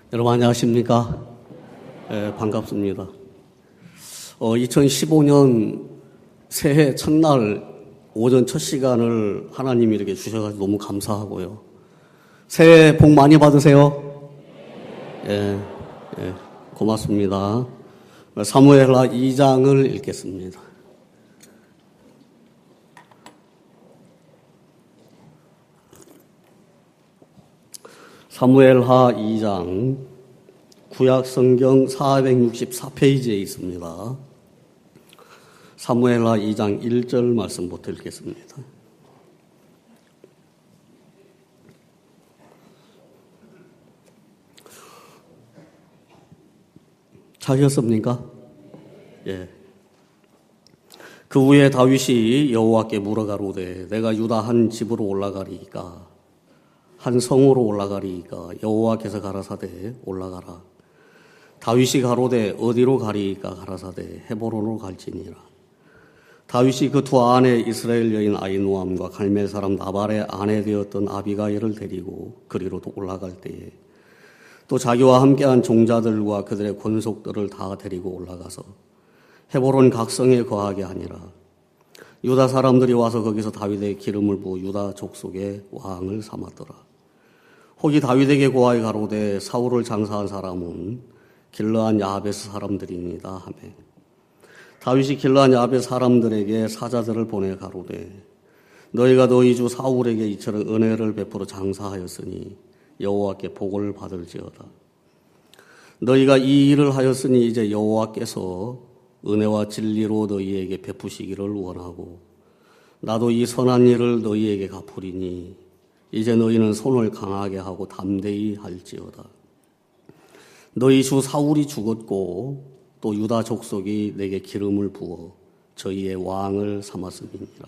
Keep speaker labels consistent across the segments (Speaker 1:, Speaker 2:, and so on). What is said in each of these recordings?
Speaker 1: 여러분 안녕하십니까? 반갑습니다. 2015년 새해 첫날 오전 첫 시간을 하나님이 이렇게 주셔가지고 너무 감사하고요. 새해 복 많이 받으세요. 고맙습니다. 사무엘하 2장을 읽겠습니다. 사무엘하 2장 구약성경 464페이지에 있습니다. 사무엘하 2장 1절 말씀부터 읽겠습니다. 찾으셨습니까? 예. 그 후에 다윗이 여호와께 물어가로되 내가 유다 한 집으로 올라가리이까 한 성으로 올라가리이까 여호와께서 가라사대 올라가라. 다윗이 가로되 어디로 가리이까 가라사대 헤브론으로 갈지니라. 다윗이 그 두 아내 이스라엘 여인 아히노암과 갈멜 사람 나발의 아내 되었던 아비가일을 데리고 그리로 올라갈 때에 또 자기와 함께한 종자들과 그들의 권속들을 다 데리고 올라가서 헤브론 각성에 거하게 하니라. 유다 사람들이 와서 거기서 다윗의 기름을 부어 유다 족속의 왕을 삼았더라. 혹이 다윗에게 고하여 가로되 사울을 장사한 사람은 길르한 야베스 사람들입니다 하매 다윗이 길르한 야베스 사람들에게 사자들을 보내 가로되 너희가 너희 주 사울에게 이처럼 은혜를 베풀어 장사하였으니 여호와께 복을 받을지어다. 너희가 이 일을 하였으니 이제 여호와께서 은혜와 진리로 너희에게 베푸시기를 원하고 나도 이 선한 일을 너희에게 갚으리니 이제 너희는 손을 강하게 하고 담대히 할지어다. 너희 주 사울이 죽었고 또 유다 족속이 내게 기름을 부어 저희의 왕을 삼았음이니라.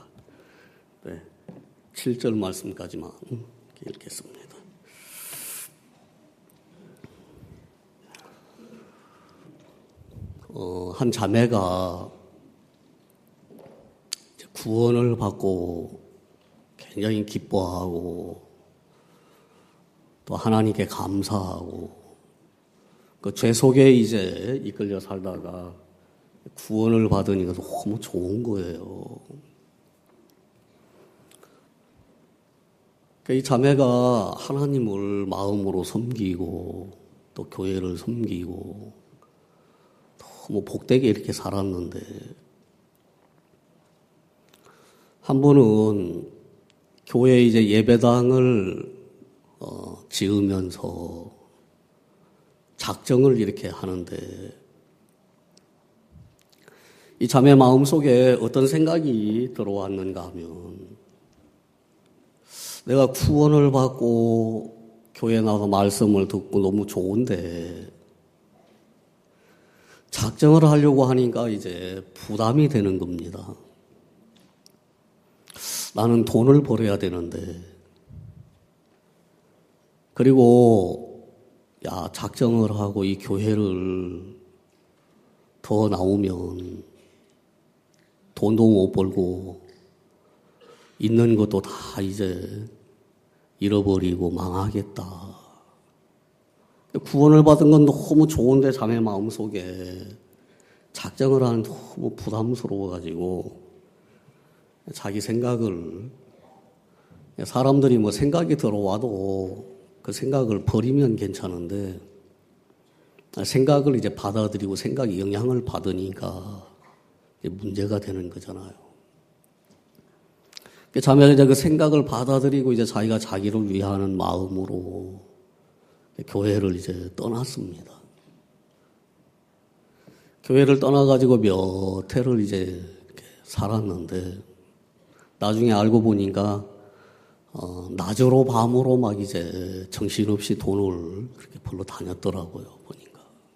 Speaker 1: 7절 말씀까지만 읽겠습니다. 한 자매가 구원을 받고 굉장히 기뻐하고 또 하나님께 감사하고 그 죄 속에 이제 이끌려 살다가 구원을 받으니까 너무 좋은 거예요. 이 자매가 하나님을 마음으로 섬기고 또 교회를 섬기고 너무 복되게 이렇게 살았는데 한 번은 교회에 이제 예배당을 지으면서 작정을 이렇게 하는데 이 자매 마음속에 어떤 생각이 들어왔는가 하면 내가 구원을 받고 교회에 나와서 말씀을 듣고 너무 좋은데 작정을 하려고 하니까 이제 부담이 되는 겁니다. 나는 돈을 벌어야 되는데 그리고 작정을 하고 이 교회를 더 나오면 돈도 못 벌고 있는 것도 다 이제 잃어버리고 망하겠다. 구원을 받은 건 너무 좋은데 자매 마음속에 작정을 하는 너무 부담스러워가지고 자기 생각을 사람들이 뭐 생각이 들어와도 그 생각을 버리면 괜찮은데 생각을 이제 받아들이고 생각이 영향을 받으니까 문제가 되는 거잖아요. 자매가 이제 그 생각을 받아들이고 이제 자기가 자기를 위하는 마음으로 교회를 이제 떠났습니다. 교회를 떠나가지고 몇 해를 이제 이렇게 살았는데 나중에 알고 보니까 낮으로 밤으로 막 이제 정신없이 돈을 그렇게 벌러 다녔더라고요, 보니까.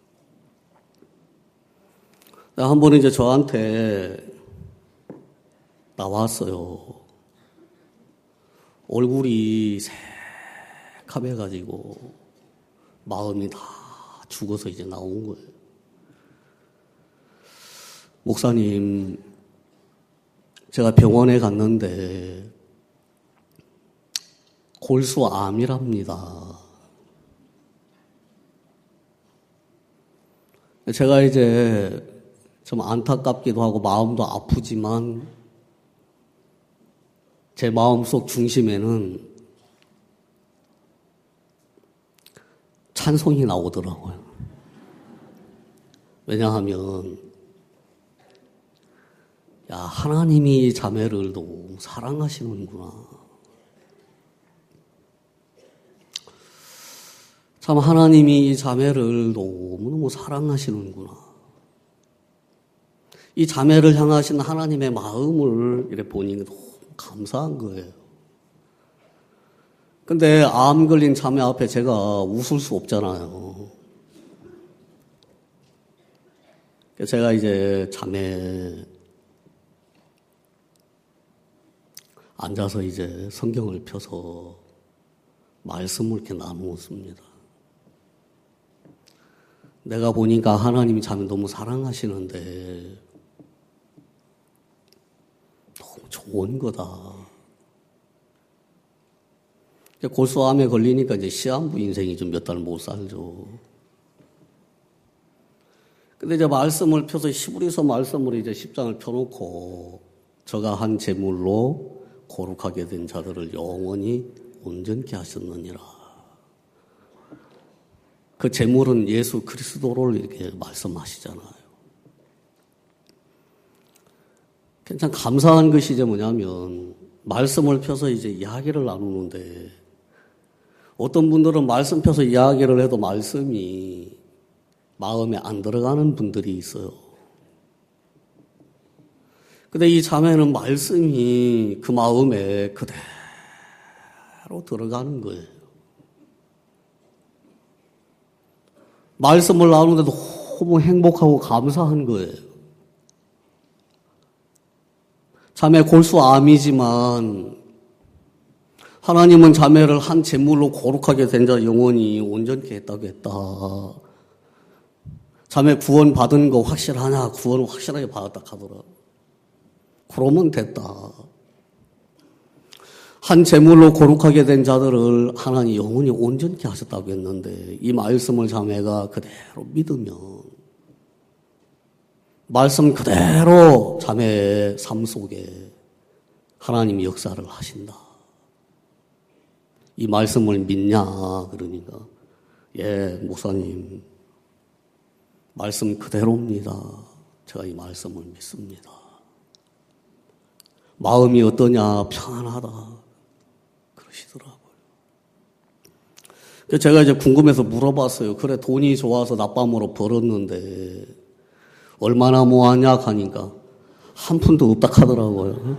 Speaker 1: 한 번은 이제 저한테 나왔어요. 얼굴이 새카매가지고 마음이 다 죽어서 이제 나온 거예요. 목사님, 제가 병원에 갔는데 골수암이랍니다. 제가 이제 좀 안타깝기도 하고 마음도 아프지만 제 마음속 중심에는 찬송이 나오더라고요. 왜냐하면 야, 하나님이 자매를 너무 사랑하시는구나. 참 하나님이 이 자매를 너무너무 사랑하시는구나. 이 자매를 향하신 하나님의 마음을 이렇게 보니 너무 감사한 거예요. 근데 암 걸린 자매 앞에 제가 웃을 수 없잖아요. 제가 이제 자매 앉아서 이제 성경을 펴서 말씀을 이렇게 나누었습니다. 내가 보니까 하나님이 자매 너무 사랑하시는데 너무 좋은 거다. 골수암에 걸리니까 이제 시한부 인생이 좀 몇 달 못 살죠. 근데 이제 말씀을 펴서 히브리서 말씀을 이제 10장을 펴놓고 저가 한 제물로 거룩하게 된 자들을 영원히 온전케 하셨느니라. 그 제물은 예수 그리스도를 이렇게 말씀하시잖아요. 참 감사한 것이 이제 뭐냐면 말씀을 펴서 이제 이야기를 나누는데 어떤 분들은 말씀 펴서 이야기를 해도 말씀이 마음에 안 들어가는 분들이 있어요. 근데 이 자매는 말씀이 그 마음에 그대로 들어가는 거예요. 말씀을 나누는데 너무 행복하고 감사한 거예요. 자매 골수암이지만 하나님은 자매를 한 제물로 거룩하게 된 자 영원히 온전케 했다고 했다. 자매 구원 받은 거 확실하냐? 구원을 확실하게 받았다 하더라. 그러면 됐다. 한 제물로 거룩하게 된 자들을 하나님 영원히 온전케 하셨다고 했는데 이 말씀을 자매가 그대로 믿으면 말씀 그대로 자매의 삶 속에 하나님이 역사를 하신다. 이 말씀을 믿냐? 그러니까 예, 목사님 말씀 그대로입니다. 제가 이 말씀을 믿습니다. 마음이 어떠냐? 평안하다. 그러시더라고요. 제가 이제 궁금해서 물어봤어요. 그래, 돈이 좋아서 낮밤으로 벌었는데 얼마나 모았냐 하니까 한 푼도 없다 하더라고요.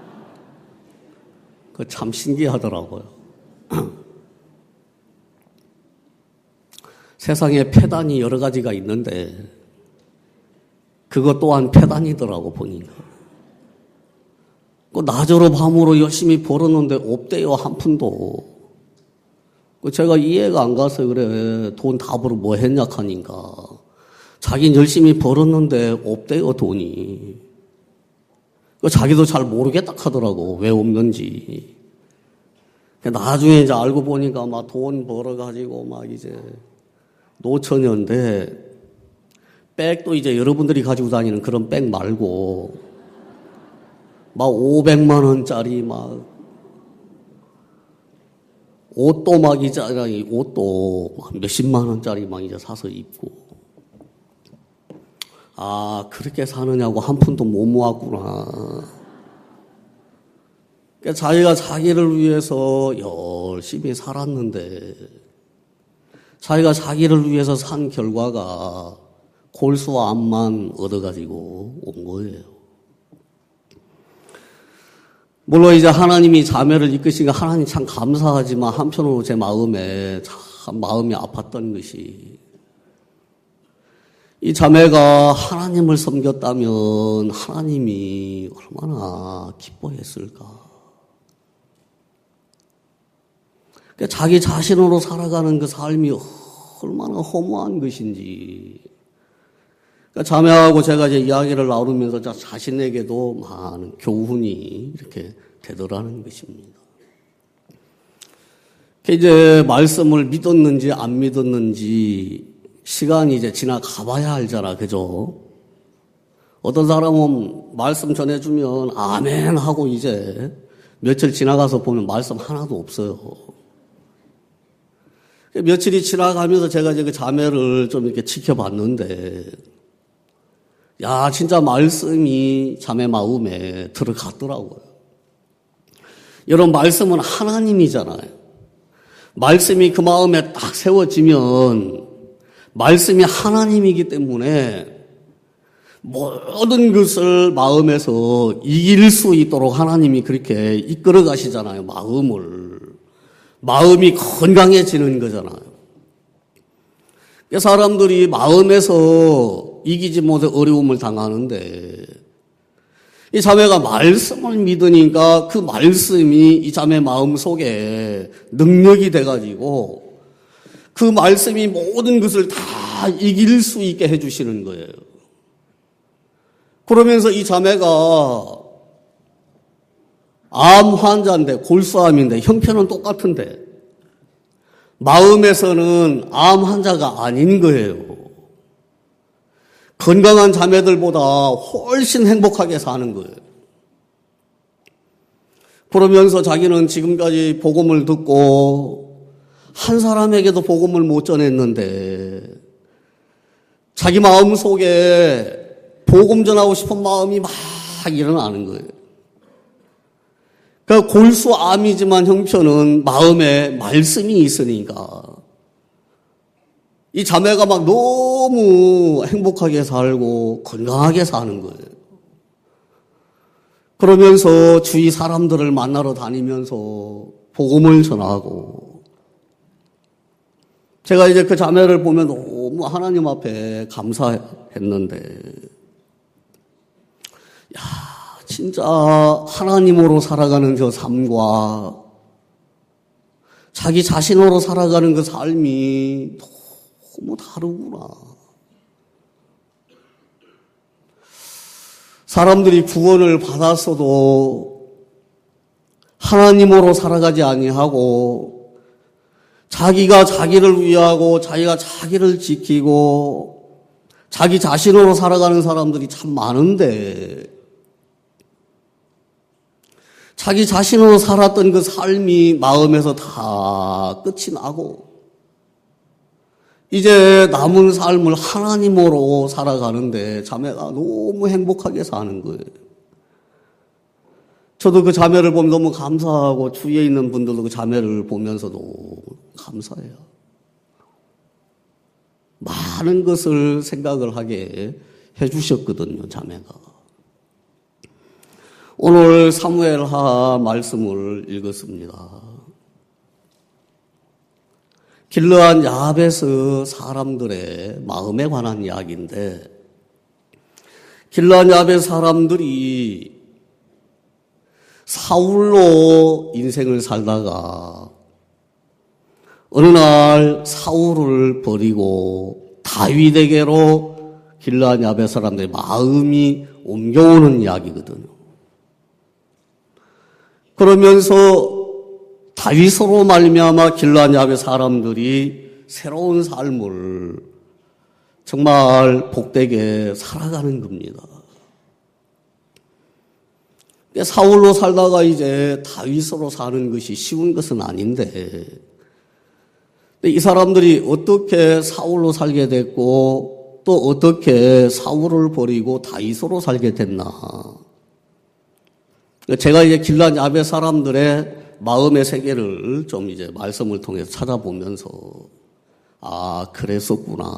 Speaker 1: 그 참 신기하더라고요. 세상에 폐단이 여러 가지가 있는데 그것 또한 폐단이더라고 보니까. 그 낮으로 밤으로 열심히 벌었는데 없대요, 한 푼도. 제가 이해가 안 가서 그래. 돈 다 벌어 뭐 했냐 하니까 자기는 열심히 벌었는데 없대요, 돈이. 자기도 잘 모르겠다 하더라고, 왜 없는지. 나중에 이제 알고 보니까 막 돈 벌어가지고 막 이제 노처녀인데 백도 이제 여러분들이 가지고 다니는 그런 백 말고 막 500만 원짜리 막 옷도 막 이제 옷도 막 몇십만 원짜리 막 이제 사서 입고 아 그렇게 사느냐고 한 푼도 못 모았구나. 그러니까 자기가 자기를 위해서 열심히 살았는데 자기가 자기를 위해서 산 결과가 골수와 암만 얻어가지고 온 거예요. 물론 이제 하나님이 자매를 이끄시니까 하나님 참 감사하지만 한편으로 제 마음에 참 마음이 아팠던 것이 이 자매가 하나님을 섬겼다면 하나님이 얼마나 기뻐했을까. 그러니까 자기 자신으로 살아가는 그 삶이 얼마나 허무한 것인지. 그러니까 자매하고 제가 이제 이야기를 나누면서 자신에게도 많은 교훈이 이렇게 되더라는 것입니다. 이제 말씀을 믿었는지 안 믿었는지 시간이 이제 지나가봐야 알잖아, 그죠? 어떤 사람은 말씀 전해주면 아멘 하고 이제 며칠 지나가서 보면 말씀 하나도 없어요. 며칠이 지나가면서 제가 이제 그 자매를 좀 이렇게 지켜봤는데, 야, 진짜 말씀이 자매 마음에 들어갔더라고요. 여러분, 말씀은 하나님이잖아요. 말씀이 그 마음에 딱 세워지면 말씀이 하나님이기 때문에 모든 것을 마음에서 이길 수 있도록 하나님이 그렇게 이끌어 가시잖아요. 마음이 건강해지는 거잖아요. 사람들이 마음에서 이기지 못해 어려움을 당하는데 이 자매가 말씀을 믿으니까 그 말씀이 이 자매 마음 속에 능력이 돼가지고 그 말씀이 모든 것을 다 이길 수 있게 해주시는 거예요. 그러면서 이 자매가 암 환자인데, 골수암인데, 형편은 똑같은데, 마음에서는 암 환자가 아닌 거예요. 건강한 자매들보다 훨씬 행복하게 사는 거예요. 그러면서 자기는 지금까지 복음을 듣고 한 사람에게도 복음을 못 전했는데 자기 마음 속에 복음 전하고 싶은 마음이 막 일어나는 거예요. 그러니까 골수암이지만 형편은 마음에 말씀이 있으니까 이 자매가 막 너무 행복하게 살고 건강하게 사는 거예요. 그러면서 주위 사람들을 만나러 다니면서 복음을 전하고 제가 이제 그 자매를 보면 너무 하나님 앞에 감사했는데 야, 진짜 하나님으로 살아가는 저 삶과 자기 자신으로 살아가는 그 삶이 너무 다르구나. 사람들이 구원을 받았어도 하나님으로 살아가지 아니하고 자기가 자기를 위하고 자기가 자기를 지키고 자기 자신으로 살아가는 사람들이 참 많은데 자기 자신으로 살았던 그 삶이 마음에서 다 끝이 나고 이제 남은 삶을 하나님으로 살아가는데 자매가 너무 행복하게 사는 거예요. 저도 그 자매를 보면 너무 감사하고 주위에 있는 분들도 그 자매를 보면서도 감사해요. 많은 것을 생각을 하게 해주셨거든요, 자매가. 오늘 사무엘하 말씀을 읽었습니다. 길르앗 야베스 사람들의 마음에 관한 이야기인데 길르앗 야베스 사람들이 사울로 인생을 살다가 어느 날 사울을 버리고 다윗에게로 길르앗 야베스 사람들의 마음이 옮겨오는 이야기거든요. 그러면서 다윗으로 말미암아 길르앗 야베스 사람들이 새로운 삶을 정말 복되게 살아가는 겁니다. 사울로 살다가 이제 다윗으로 사는 것이 쉬운 것은 아닌데 이 사람들이 어떻게 사울로 살게 됐고 또 어떻게 사울을 버리고 다윗으로 살게 됐나. 제가 이제 길르앗 야베스 사람들의 마음의 세계를 좀 이제 말씀을 통해서 찾아보면서 아, 그랬었구나.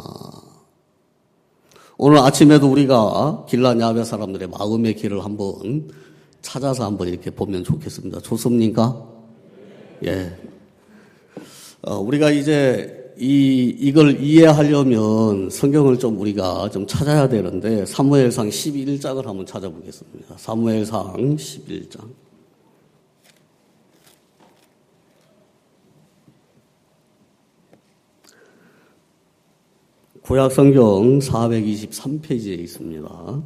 Speaker 1: 오늘 아침에도 우리가 길르앗 야베스 사람들의 마음의 길을 한번 찾아서 한번 이렇게 보면 좋겠습니다. 좋습니까? 예. 우리가 이제 이걸 이해하려면 성경을 좀 우리가 좀 찾아야 되는데 사무엘상 11장을 한번 찾아보겠습니다. 사무엘상 11장. 구약성경 423페이지에 있습니다.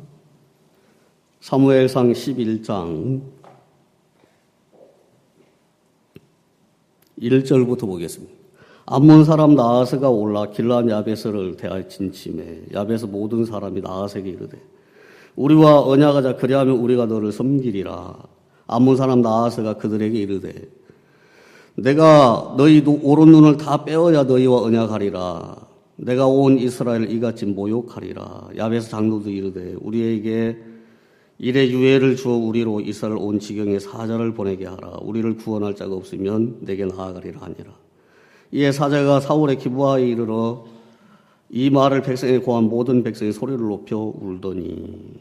Speaker 1: 사무엘상 11장 1절부터 보겠습니다. 암몬 사람 나하스가 올라 길르앗 야베스를 대하여 진침해 야베스 모든 사람이 나하스에게 이르되 우리와 언약하자 그리하면 우리가 너를 섬기리라. 암몬 사람 나하스가 그들에게 이르되 내가 너희 오른 눈을 다 빼어야 너희와 언약하리라. 내가 온 이스라엘을 이같이 모욕하리라. 야베스 장로도 이르되 우리에게 이래 유예를 주어 우리로 이스라엘 온 지경에 사자를 보내게 하라. 우리를 구원할 자가 없으면 내게 나아가리라 하니라. 이에 사자가 사울의 기브아에 이르러 이 말을 백성에 고한 모든 백성이 소리를 높여 울더니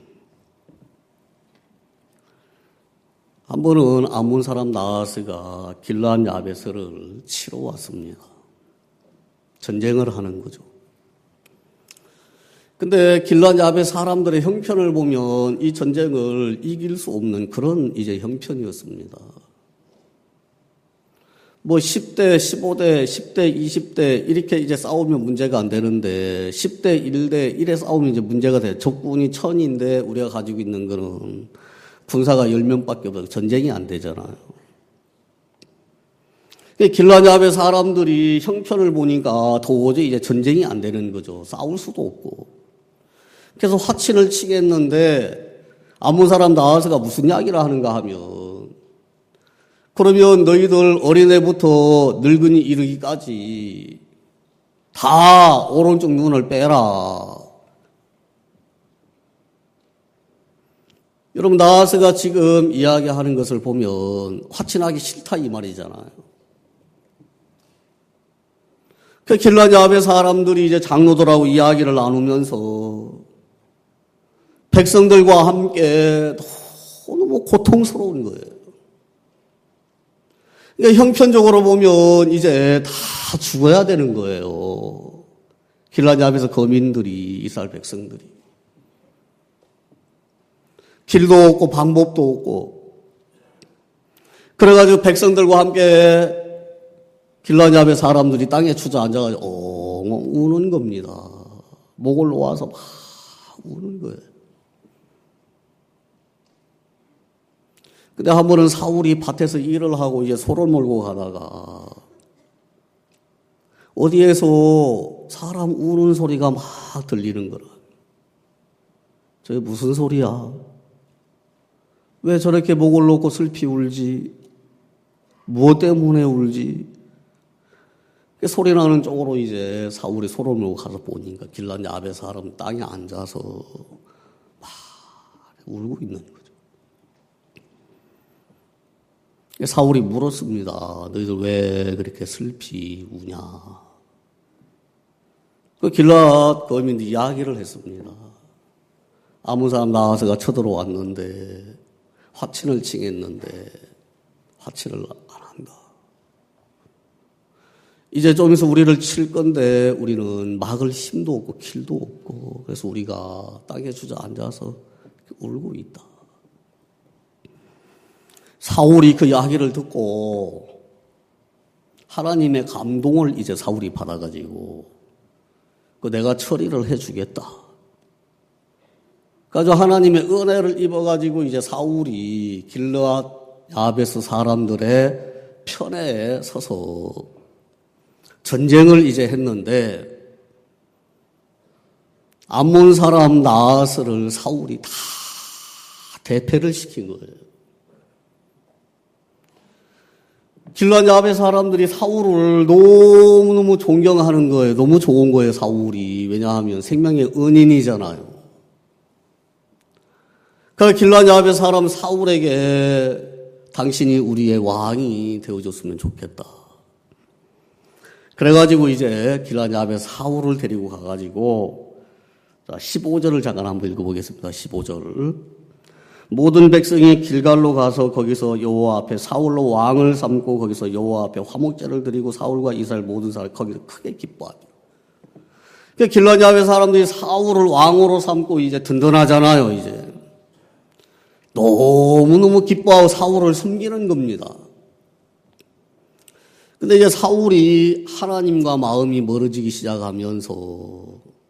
Speaker 1: 한 번은 암몬 사람 나하스가 길르앗 야베스를 치러 왔습니다. 전쟁을 하는 거죠. 근데 길르앗 야베스 사람들의 형편을 보면 이 전쟁을 이길 수 없는 그런 이제 형편이었습니다. 뭐 10대, 15대, 10대, 20대 이렇게 이제 싸우면 문제가 안 되는데 10대, 1대 1에 싸우면 이제 문제가 돼요. 적군이 1000인데 우리가 가지고 있는 거는 군사가 10명밖에 없어서 전쟁이 안 되잖아요. 길르앗 야베스 사람들이 형편을 보니까 도저히 이제 전쟁이 안 되는 거죠. 싸울 수도 없고. 그래서 화친을 치겠는데 암몬 사람 나하스가 무슨 이야기를 하는가 하면 그러면 너희들 어린애부터 늙은이 이르기까지 다 오른쪽 눈을 빼라. 여러분 나하스가 지금 이야기하는 것을 보면 화친하기 싫다 이 말이잖아요. 그 길르앗 야베스 사람들이 이제 장로들하고 이야기를 나누면서 백성들과 함께 너무 고통스러운 거예요. 그러니까 형편적으로 보면 이제 다 죽어야 되는 거예요. 길르앗 야베스 거민들이, 이스라엘 백성들이. 길도 없고 방법도 없고. 그래가지고 백성들과 함께 길르앗 야베스 사람들이 땅에 주저앉아가지고 엉엉 우는 겁니다. 목을 놓아서 막 우는 거예요. 근데 한 번은 사울이 밭에서 일을 하고 이제 소를 몰고 가다가 어디에서 사람 우는 소리가 막 들리는 거라. 저게 무슨 소리야? 왜 저렇게 목을 놓고 슬피 울지? 무엇 때문에 울지? 소리 나는 쪽으로 이제 사울이 소를 몰고 가서 보니까 길르앗 야베스 사람 땅에 앉아서 막 울고 있는 거예요. 사울이 물었습니다. 너희들 왜 그렇게 슬피 우냐? 그 길르앗 거민들이 이야기를 했습니다. 암몬 사람 나하스가 쳐들어왔는데 화친을 칭했는데 화친을 안 한다. 이제 좀 있어 우리를 칠 건데 우리는 막을 힘도 없고 길도 없고 그래서 우리가 땅에 주저앉아서 울고 있다. 사울이 그 이야기를 듣고 하나님의 감동을 이제 사울이 받아가지고 내가 처리를 해주겠다. 그래서 하나님의 은혜를 입어가지고 이제 사울이 길르앗 야베스 사람들의 편에 서서 전쟁을 이제 했는데 암몬 사람 나하스를 사울이 다 대패를 시킨 거예요. 길르앗 야베스 사람들이 사울을 너무너무 존경하는 거예요. 너무 좋은 거예요, 사울이. 왜냐하면 생명의 은인이잖아요. 그래서 길르앗 야베스 사람 사울에게 당신이 우리의 왕이 되어줬으면 좋겠다. 그래가지고 이제 길르앗 야베스 사울을 데리고 가가지고 15절을 잠깐 한번 읽어보겠습니다. 15절을. 모든 백성이 길갈로 가서 거기서 여호와 앞에 사울로 왕을 삼고 거기서 여호와 앞에 화목제를 드리고 사울과 이스라엘 모든 사람이 거기서 크게 기뻐하죠. 그러니까 길르앗 야베스 사람들이 사울을 왕으로 삼고 이제 든든하잖아요. 이제 너무너무 기뻐하고 사울을 섬기는 겁니다. 근데 이제 사울이 하나님과 마음이 멀어지기 시작하면서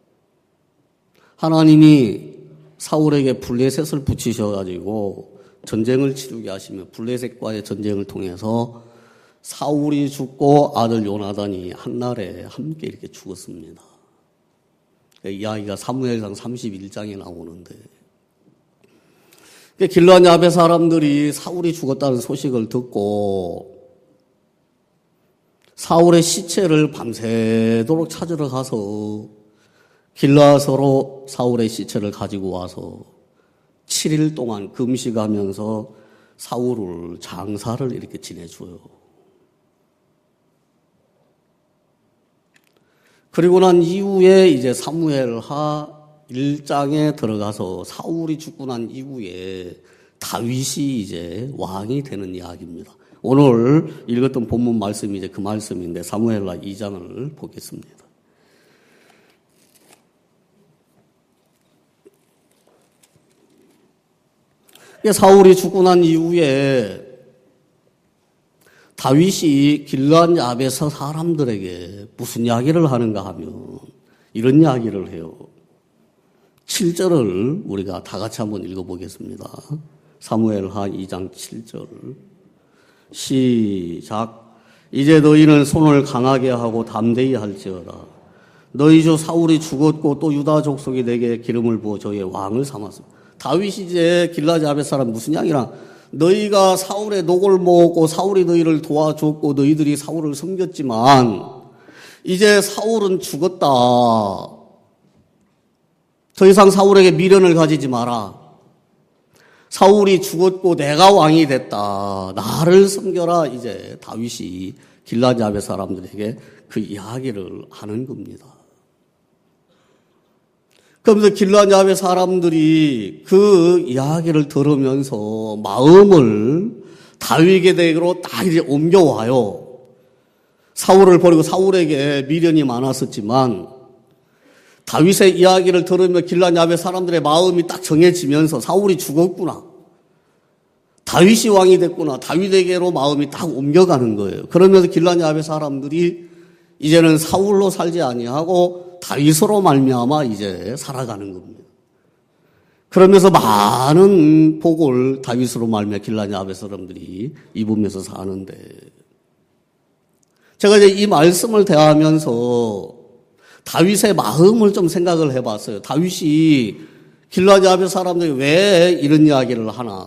Speaker 1: 하나님이 사울에게 블레셋을 붙이셔가지고 전쟁을 치르게 하시며 블레셋과의 전쟁을 통해서 사울이 죽고 아들 요나단이 한날에 함께 이렇게 죽었습니다. 이야기가 사무엘상 31장에 나오는데, 길르앗 야베 사람들이 사울이 죽었다는 소식을 듣고 사울의 시체를 밤새도록 찾으러 가서 길르앗으로 사울의 시체를 가지고 와서 7일 동안 금식하면서 사울을 장사를 이렇게 지내줘요. 그리고 난 이후에 이제 사무엘하 1장에 들어가서 사울이 죽고 난 이후에 다윗이 이제 왕이 되는 이야기입니다. 오늘 읽었던 본문 말씀이 이제 그 말씀인데 사무엘하 2장을 보겠습니다. 사울이 죽고 난 이후에 다윗이 길르앗 야베스 사람들에게 무슨 이야기를 하는가 하면 이런 이야기를 해요. 7절을 우리가 다 같이 한번 읽어보겠습니다. 사무엘하 2장 7절 시작. 이제 너희는 손을 강하게 하고 담대히 할지어다. 너희 주 사울이 죽었고 또 유다 족속이 내게 기름을 부어 저의 왕을 삼았습니다. 다윗이 이제 길르앗 야베스 사람 무슨 이야기나, 너희가 사울의 녹을 먹었고 사울이 너희를 도와줬고 너희들이 사울을 섬겼지만 이제 사울은 죽었다. 더 이상 사울에게 미련을 가지지 마라. 사울이 죽었고 내가 왕이 됐다. 나를 섬겨라. 이제 다윗이 길르앗 야베스 사람들에게 그 이야기를 하는 겁니다. 그러면서 길르앗 야베스 사람들이 그 이야기를 들으면서 마음을 다윗에게로 딱 이제 옮겨와요. 사울을 버리고 사울에게 미련이 많았었지만 다윗의 이야기를 들으며 길르앗 야베스 사람들의 마음이 딱 정해지면서 사울이 죽었구나, 다윗이 왕이 됐구나, 다윗에게로 마음이 딱 옮겨가는 거예요. 그러면서 길르앗 야베스 사람들이 이제는 사울로 살지 아니하고 다윗으로 말미암아 이제 살아가는 겁니다. 그러면서 많은 복을 다윗으로 말미암아 길르앗 야베스 사람들이 입으면서 사는데, 제가 이제 이 말씀을 대하면서 다윗의 마음을 좀 생각을 해봤어요. 다윗이 길르앗 야베스 사람들이 왜 이런 이야기를 하나.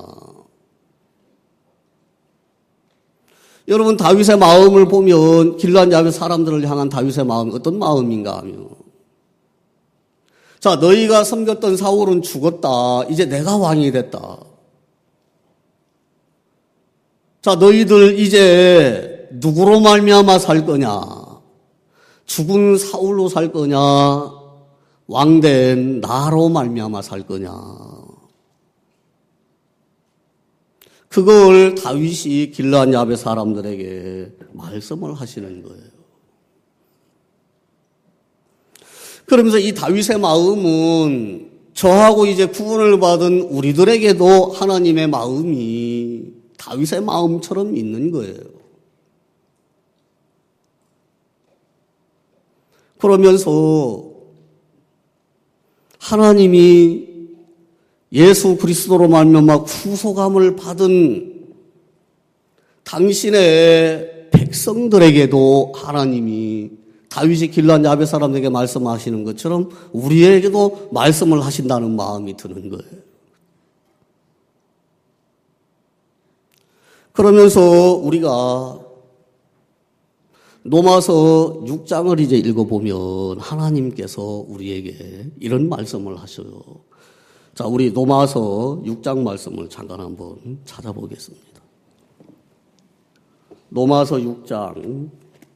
Speaker 1: 여러분, 다윗의 마음을 보면 길르앗 야베스 사람들을 향한 다윗의 마음이 어떤 마음인가 하면, 자, 너희가 섬겼던 사울은 죽었다. 이제 내가 왕이 됐다. 자, 너희들 이제 누구로 말미암아 살 거냐? 죽은 사울로 살 거냐? 왕된 나로 말미암아 살 거냐? 그걸 다윗이 길르앗 야베스 사람들에게 말씀을 하시는 거예요. 그러면서 이 다윗의 마음은 저하고 이제 구원을 받은 우리들에게도 하나님의 마음이 다윗의 마음처럼 있는 거예요. 그러면서 하나님이 예수 그리스도로 말미암아 구속함을 받은 당신의 백성들에게도 하나님이 다윗이 길르앗 야베스 사람들에게 말씀하시는 것처럼 우리에게도 말씀을 하신다는 마음이 드는 거예요. 그러면서 우리가 로마서 6장을 이제 읽어보면 하나님께서 우리에게 이런 말씀을 하셔요. 자, 우리 로마서 6장 말씀을 잠깐 한번 찾아보겠습니다. 로마서 6장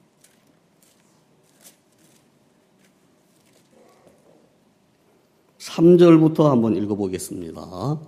Speaker 1: 3절부터 한번 읽어보겠습니다.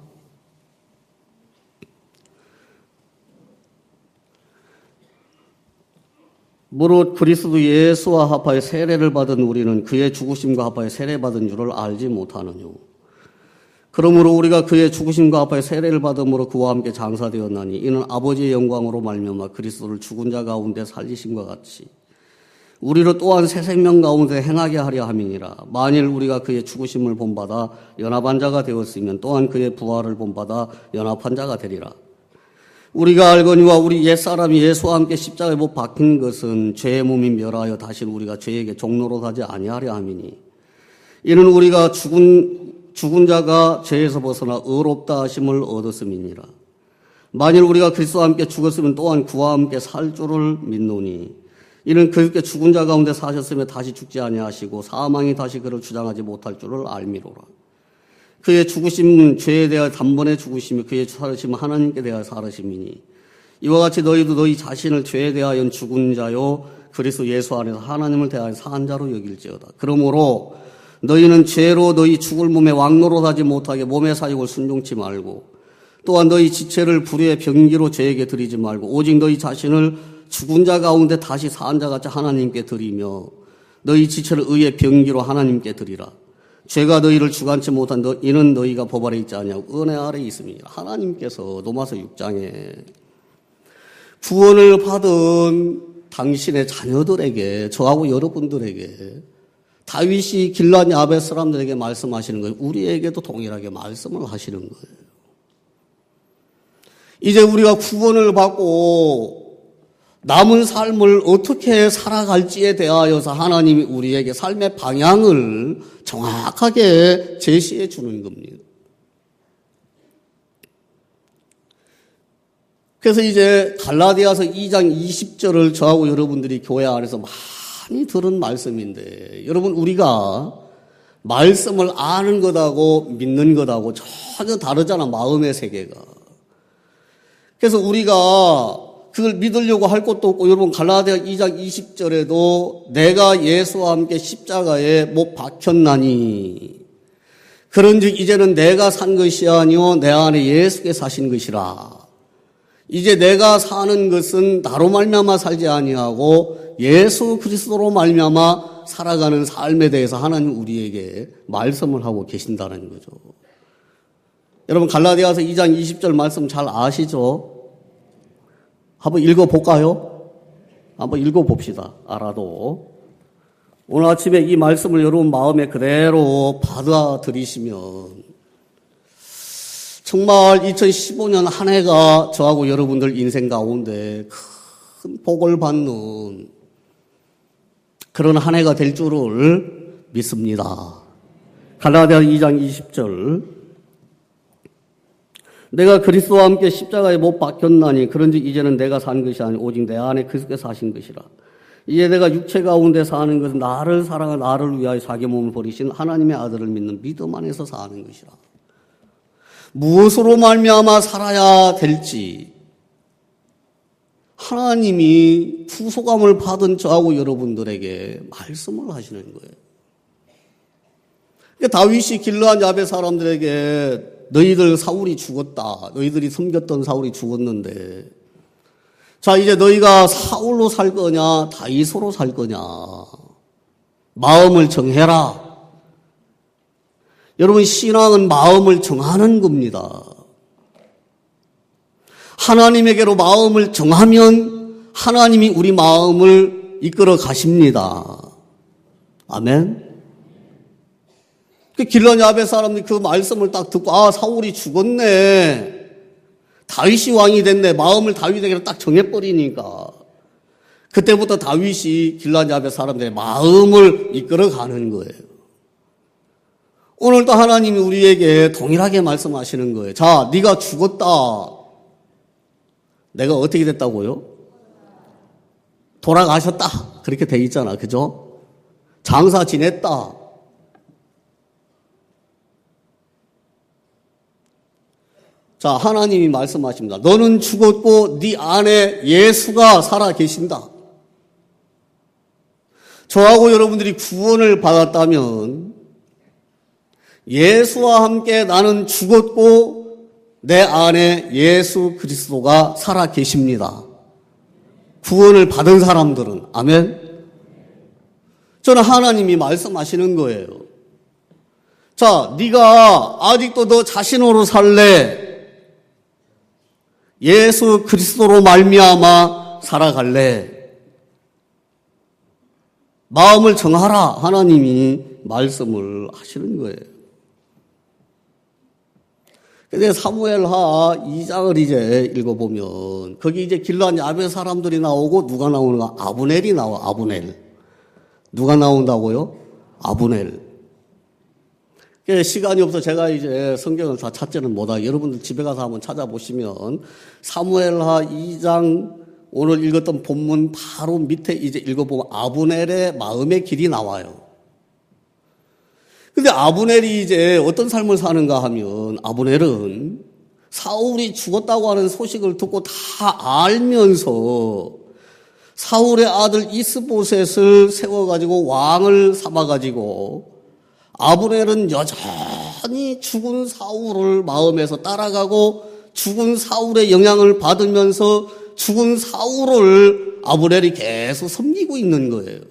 Speaker 1: 무릇 그리스도 예수와 합하여 세례를 받은 우리는 그의 죽으심과 합하여 세례받은 줄을 알지 못하느뇨. 그러므로 우리가 그의 죽으심과 합하여 세례를 받음으로 그와 함께 장사되었나니 이는 아버지의 영광으로 말미암아 그리스도를 죽은 자 가운데 살리심과 같이 우리로 또한 새 생명 가운데 행하게 하려 함이니라. 만일 우리가 그의 죽으심을 본받아 연합한 자가 되었으면 또한 그의 부활을 본받아 연합한 자가 되리라. 우리가 알거니와 우리 옛사람이 예수와 함께 십자가에 못 박힌 것은 죄의 몸이 멸하여 다시는 우리가 죄에게 종로로 하지 아니하려 함이니 이는 우리가 죽은 자가 죄에서 벗어나 의롭다 하심을 얻었음이니라. 만일 우리가 그리스도와 함께 죽었으면 또한 그와 함께 살 줄을 믿노니 이는 그렇게 죽은 자 가운데 사셨으며 다시 죽지 아니하시고 사망이 다시 그를 주장하지 못할 줄을 알미로라. 그의 죽으심은 죄에 대하여 단번에 죽으시며 그의 살으심은 하나님께 대하여 살으심이니 이와 같이 너희도 너희 자신을 죄에 대하여 죽은 자요 그리스도 예수 안에서 하나님을 대하여 산 자로 여길지어다. 그러므로 너희는 죄로 너희 죽을 몸에 왕노릇하지 못하게 몸의 사욕을 순종치 말고 또한 너희 지체를 불의의 병기로 죄에게 드리지 말고 오직 너희 자신을 죽은 자 가운데 다시 산 자같이 하나님께 드리며 너희 지체를 의의 병기로 하나님께 드리라. 죄가 너희를 주관치 못한 이는 너희가 법 아래 있지 아니하고 은혜 아래 있음이니라. 하나님께서 로마서 6장에 구원을 받은 당신의 자녀들에게 저하고 여러분들에게 다윗이 길르앗 야벳 사람들에게 말씀하시는 거예요. 우리에게도 동일하게 말씀을 하시는 거예요. 이제 우리가 구원을 받고 남은 삶을 어떻게 살아갈지에 대하여서 하나님이 우리에게 삶의 방향을 정확하게 제시해 주는 겁니다. 그래서 이제 갈라디아서 2장 20절을 저하고 여러분들이 교회 안에서 많이 들은 말씀인데 여러분 우리가 말씀을 아는 것하고 믿는 것하고 전혀 다르잖아 마음의 세계가. 그래서 우리가 그걸 믿으려고 할 것도 없고 여러분 갈라디아 2장 20절에도 내가 예수와 함께 십자가에 못 박혔나니 그런즉 이제는 내가 산 것이 아니요 내 안에 예수께서 사신 것이라. 이제 내가 사는 것은 나로 말미암아 살지 아니하고 예수 그리스도로 말미암아 살아가는 삶에 대해서 하나님 우리에게 말씀을 하고 계신다는 거죠. 여러분 갈라디아서 2장 20절 말씀 잘 아시죠? 한번 읽어볼까요? 한번 읽어봅시다. 알아도. 오늘 아침에 이 말씀을 여러분 마음에 그대로 받아들이시면 정말 2015년 한 해가 저하고 여러분들 인생 가운데 큰 복을 받는 그런 한 해가 될 줄을 믿습니다. 갈라디아 2장 20절 내가 그리스도와 함께 십자가에 못 박혔나니 그런즉 이제는 내가 산 것이 아니고 오직 내 안에 그리스도께서 사신 것이라. 이제 내가 육체 가운데 사는 것은 나를 사랑하 나를 위하여 자기 몸을 버리신 하나님의 아들을 믿는 믿음 안에서 사는 것이라. 무엇으로 말미암아 살아야 될지 하나님이 구속함을 받은 저하고 여러분들에게 말씀을 하시는 거예요. 그러니까 다윗이 길르앗 야벳 사람들에게 너희들 사울이 죽었다. 너희들이 섬겼던 사울이 죽었는데 자 이제 너희가 사울로 살 거냐 다윗으로 살 거냐 마음을 정해라. 여러분 신앙은 마음을 정하는 겁니다. 하나님에게로 마음을 정하면 하나님이 우리 마음을 이끌어 가십니다. 아멘. 길르앗 야벳 사람들이 그 말씀을 딱 듣고 아 사울이 죽었네. 다윗이 왕이 됐네. 마음을 다윗에게로 딱 정해버리니까 그때부터 다윗이 길르앗 야벳 사람들의 마음을 이끌어가는 거예요. 오늘도 하나님이 우리에게 동일하게 말씀하시는 거예요. 자, 네가 죽었다. 내가 어떻게 됐다고요? 돌아가셨다. 그렇게 돼 있잖아. 그죠? 장사 지냈다. 자, 하나님이 말씀하십니다. 너는 죽었고 네 안에 예수가 살아 계신다. 저하고 여러분들이 구원을 받았다면 예수와 함께 나는 죽었고 내 안에 예수 그리스도가 살아 계십니다. 구원을 받은 사람들은 아멘. 저는 하나님이 말씀하시는 거예요. 자, 네가 아직도 너 자신으로 살래? 예수 그리스도로 말미암아 살아갈래? 마음을 정하라. 하나님이 말씀을 하시는 거예요. 근데 사무엘하 2장을 이제 읽어보면 거기 이제 길르앗 야베 사람들이 나오고 누가 나오는가? 아브넬이 나와. 아브넬. 누가 나온다고요? 아브넬. 시간이 없어 제가 이제 성경을 다 찾지는 못하고 여러분들 집에 가서 한번 찾아보시면 사무엘하 2장 오늘 읽었던 본문 바로 밑에 이제 읽어보면 아브넬의 마음의 길이 나와요. 근데 아브넬이 이제 어떤 삶을 사는가 하면 아브넬은 사울이 죽었다고 하는 소식을 듣고 다 알면서 사울의 아들 이스보셋을 세워가지고 왕을 삼아가지고 아브넬은 여전히 죽은 사울을 마음에서 따라가고 죽은 사울의 영향을 받으면서 죽은 사울을 아브넬이 계속 섬기고 있는 거예요.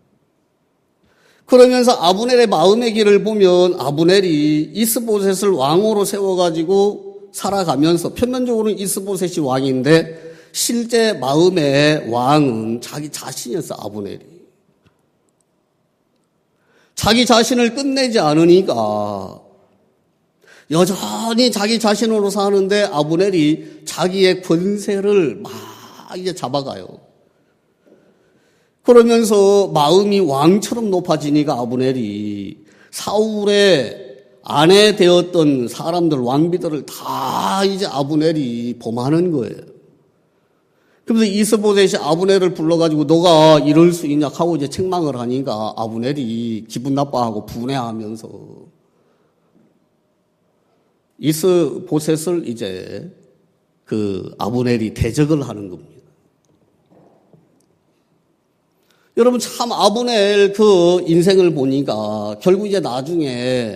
Speaker 1: 그러면서 아브넬의 마음의 길을 보면 아브넬이 이스보셋을 왕으로 세워가지고 살아가면서 표면적으로는 이스보셋이 왕인데 실제 마음의 왕은 자기 자신이었어. 아브넬이. 자기 자신을 끝내지 않으니까 여전히 자기 자신으로 사는데 아브넬이 자기의 권세를 막 이제 잡아가요. 그러면서 마음이 왕처럼 높아지니까 아브넬이 사울의 아내 되었던 사람들, 왕비들을 다 이제 아브넬이 범하는 거예요. 그래서 이스보셋이 아브넬을 불러가지고 너가 이럴 수 있냐 하고 이제 책망을 하니까 아브넬이 기분 나빠하고 분해하면서 이스보셋을 이제 그 아브넬이 대적을 하는 겁니다. 여러분 참 아브넬 그 인생을 보니까 결국 이제 나중에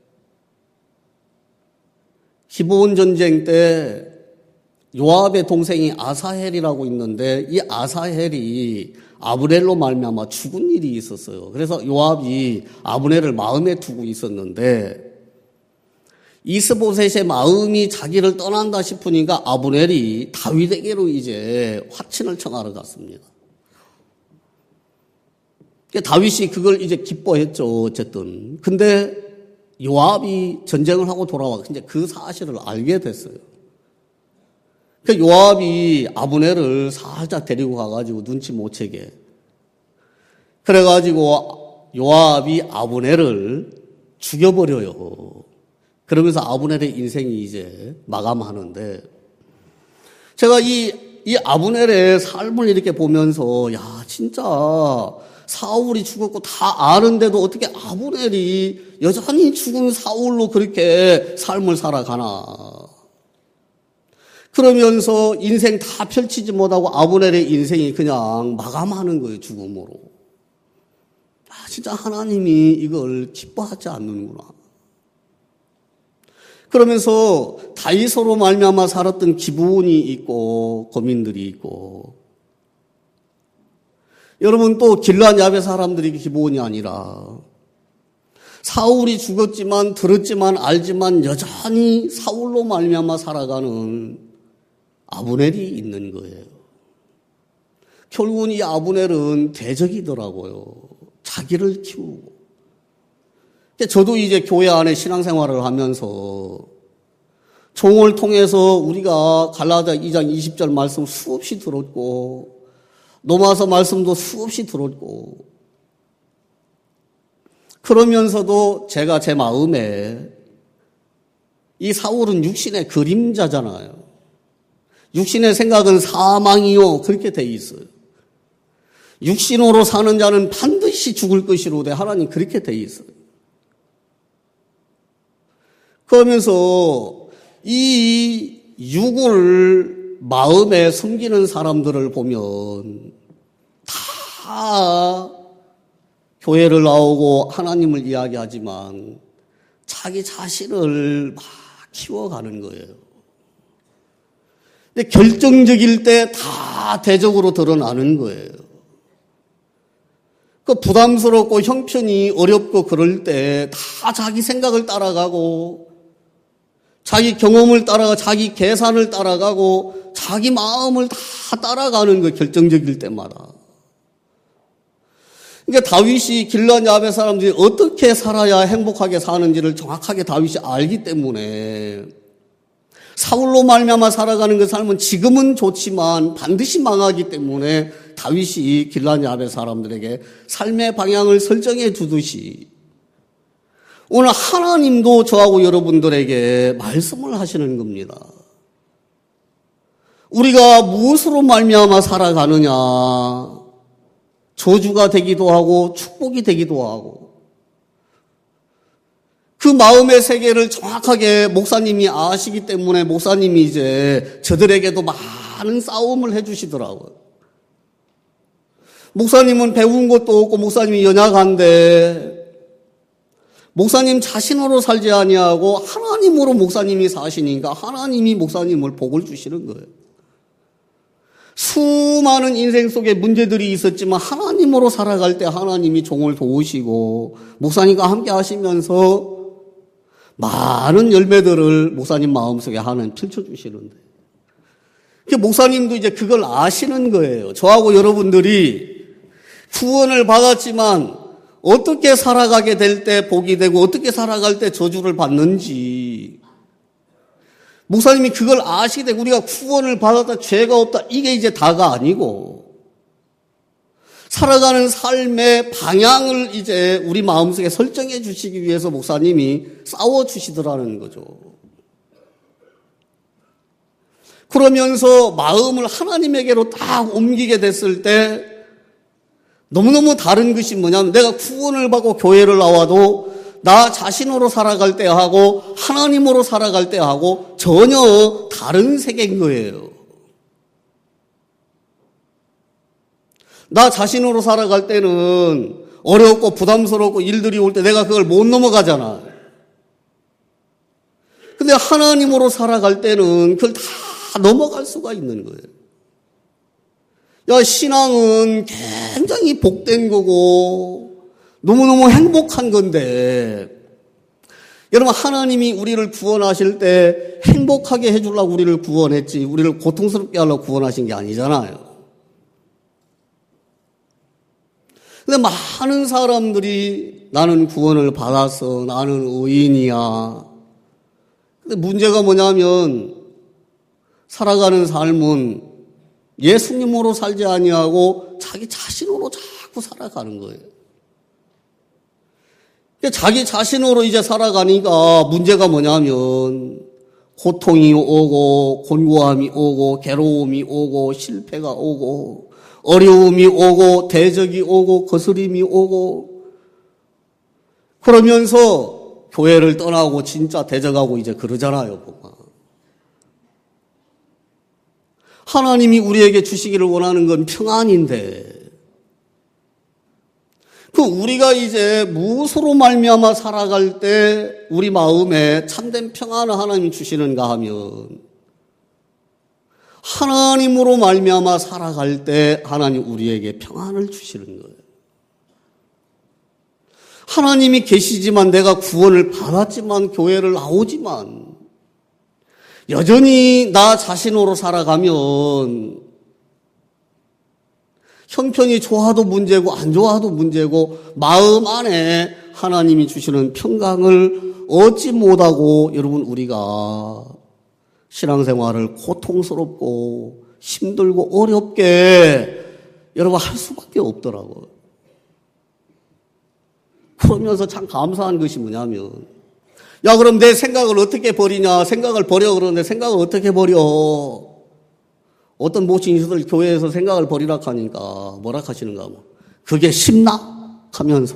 Speaker 1: 기브온 전쟁 때 요압의 동생이 아사헬이라고 있는데 이 아사헬이 아브넬로 말미암아 죽은 일이 있었어요. 그래서 요압이 아브넬을 마음에 두고 있었는데 이스보셋의 마음이 자기를 떠난다 싶으니까 아브넬이 다윗에게로 이제 화친을 청하러 갔습니다. 다윗이 그걸 이제 기뻐했죠. 어쨌든. 근데 요압이 전쟁을 하고 돌아와. 근데 그 사실을 알게 됐어요. 요압이 아브넬을 살짝 데리고 가가지고 눈치 못 채게. 그래가지고 요압이 아브넬을 죽여버려요. 그러면서 아브넬의 인생이 이제 마감하는데 제가 이 아브넬의 삶을 이렇게 보면서 야 진짜 사울이 죽었고 다 아는데도 어떻게 아브넬이 여전히 죽은 사울로 그렇게 삶을 살아가나. 그러면서 인생 다 펼치지 못하고 아브넬의 인생이 그냥 마감하는 거예요. 죽음으로. 진짜 하나님이 이걸 기뻐하지 않는구나. 그러면서 다윗으로 말미암아 살았던 기브온이 있고 고민들이 있고 여러분 또 길르앗 야베 사람들이 기브온이 아니라 사울이 죽었지만 들었지만 알지만 여전히 사울로 말미암아 살아가는 아브넬이 있는 거예요. 결국은 이 아브넬은 대적이더라고요. 자기를 키우고. 저도 이제 교회 안에 신앙생활을 하면서 종을 통해서 우리가 갈라디아 2장 20절 말씀 수없이 들었고 로마서 말씀도 수없이 들었고 그러면서도 제가 제 마음에 이 사울은 육신의 그림자잖아요. 육신의 생각은 사망이요 그렇게 돼 있어요. 육신으로 사는 자는 반드시 죽을 것이로되 하나님 그렇게 돼 있어요. 그러면서 이 육을 마음에 숨기는 사람들을 보면 다 교회를 나오고 하나님을 이야기하지만 자기 자신을 막 키워가는 거예요. 근데 결정적일 때 다 대적으로 드러나는 거예요. 그 부담스럽고 형편이 어렵고 그럴 때 다 자기 생각을 따라가고 자기 경험을 따라가 자기 계산을 따라가고 자기 마음을 다 따라가는 거 결정적일 때마다. 그러니까 다윗이 길르앗 야베 사람들이 어떻게 살아야 행복하게 사는지를 정확하게 다윗이 알기 때문에 사울로 말미암아 살아가는 그 삶은 지금은 좋지만 반드시 망하기 때문에 다윗이 길르앗 야벳 사람들에게 삶의 방향을 설정해 주듯이 오늘 하나님도 저하고 여러분들에게 말씀을 하시는 겁니다. 우리가 무엇으로 말미암아 살아가느냐, 저주가 되기도 하고 축복이 되기도 하고, 그 마음의 세계를 정확하게 목사님이 아시기 때문에 목사님이 이제 저들에게도 많은 싸움을 해주시더라고요. 목사님은 배운 것도 없고 목사님이 연약한데 목사님 자신으로 살지 아니하고 하나님으로 목사님이 사시니까 하나님이 목사님을 복을 주시는 거예요. 수많은 인생 속에 문제들이 있었지만 하나님으로 살아갈 때 하나님이 종을 도우시고 목사님과 함께 하시면서 많은 열매들을 목사님 마음속에 하나님 펼쳐주시는데 목사님도 이제 그걸 아시는 거예요. 저하고 여러분들이 구원을 받았지만 어떻게 살아가게 될 때 복이 되고 어떻게 살아갈 때 저주를 받는지 목사님이 그걸 아시게 되고 우리가 구원을 받았다 죄가 없다 이게 이제 다가 아니고 살아가는 삶의 방향을 이제 우리 마음속에 설정해 주시기 위해서 목사님이 싸워주시더라는 거죠. 그러면서 마음을 하나님에게로 딱 옮기게 됐을 때 너무너무 다른 것이 뭐냐면 내가 구원을 받고 교회를 나와도 나 자신으로 살아갈 때 하고 하나님으로 살아갈 때 하고 전혀 다른 세계인 거예요. 나 자신으로 살아갈 때는 어렵고 부담스럽고 일들이 올 때 내가 그걸 못 넘어가잖아. 근데 하나님으로 살아갈 때는 그걸 다 넘어갈 수가 있는 거예요. 야, 신앙은 굉장히 복된 거고 너무너무 행복한 건데 여러분 하나님이 우리를 구원하실 때 행복하게 해주려고 우리를 구원했지 우리를 고통스럽게 하려고 구원하신 게 아니잖아요. 근데 많은 사람들이 나는 구원을 받았어. 나는 의인이야. 근데 문제가 뭐냐면 살아가는 삶은 예수님으로 살지 아니하고 자기 자신으로 자꾸 살아가는 거예요. 자기 자신으로 이제 살아가니까 문제가 뭐냐면 고통이 오고 곤고함이 오고 괴로움이 오고 실패가 오고 어려움이 오고 대적이 오고 거스림이 오고 그러면서 교회를 떠나고 진짜 대적하고 이제 그러잖아요. 보면. 하나님이 우리에게 주시기를 원하는 건 평안인데 그 우리가 이제 무엇으로 말미암아 살아갈 때 우리 마음에 참된 평안을 하나님이 주시는가 하면 하나님으로 말미암아 살아갈 때 하나님 우리에게 평안을 주시는 거예요. 하나님이 계시지만 내가 구원을 받았지만 교회를 나오지만 여전히 나 자신으로 살아가면 형편이 좋아도 문제고 안 좋아도 문제고 마음 안에 하나님이 주시는 평강을 얻지 못하고 여러분 우리가 신앙생활을 고통스럽고 힘들고 어렵게 여러분 할 수밖에 없더라고요. 그러면서 참 감사한 것이 뭐냐면 야 그럼 내 생각을 어떻게 버리냐 생각을 버려 그러는데 생각을 어떻게 버려 어떤 모친이들 교회에서 생각을 버리라 하니까 뭐라 하시는가 하면 그게 쉽나? 하면서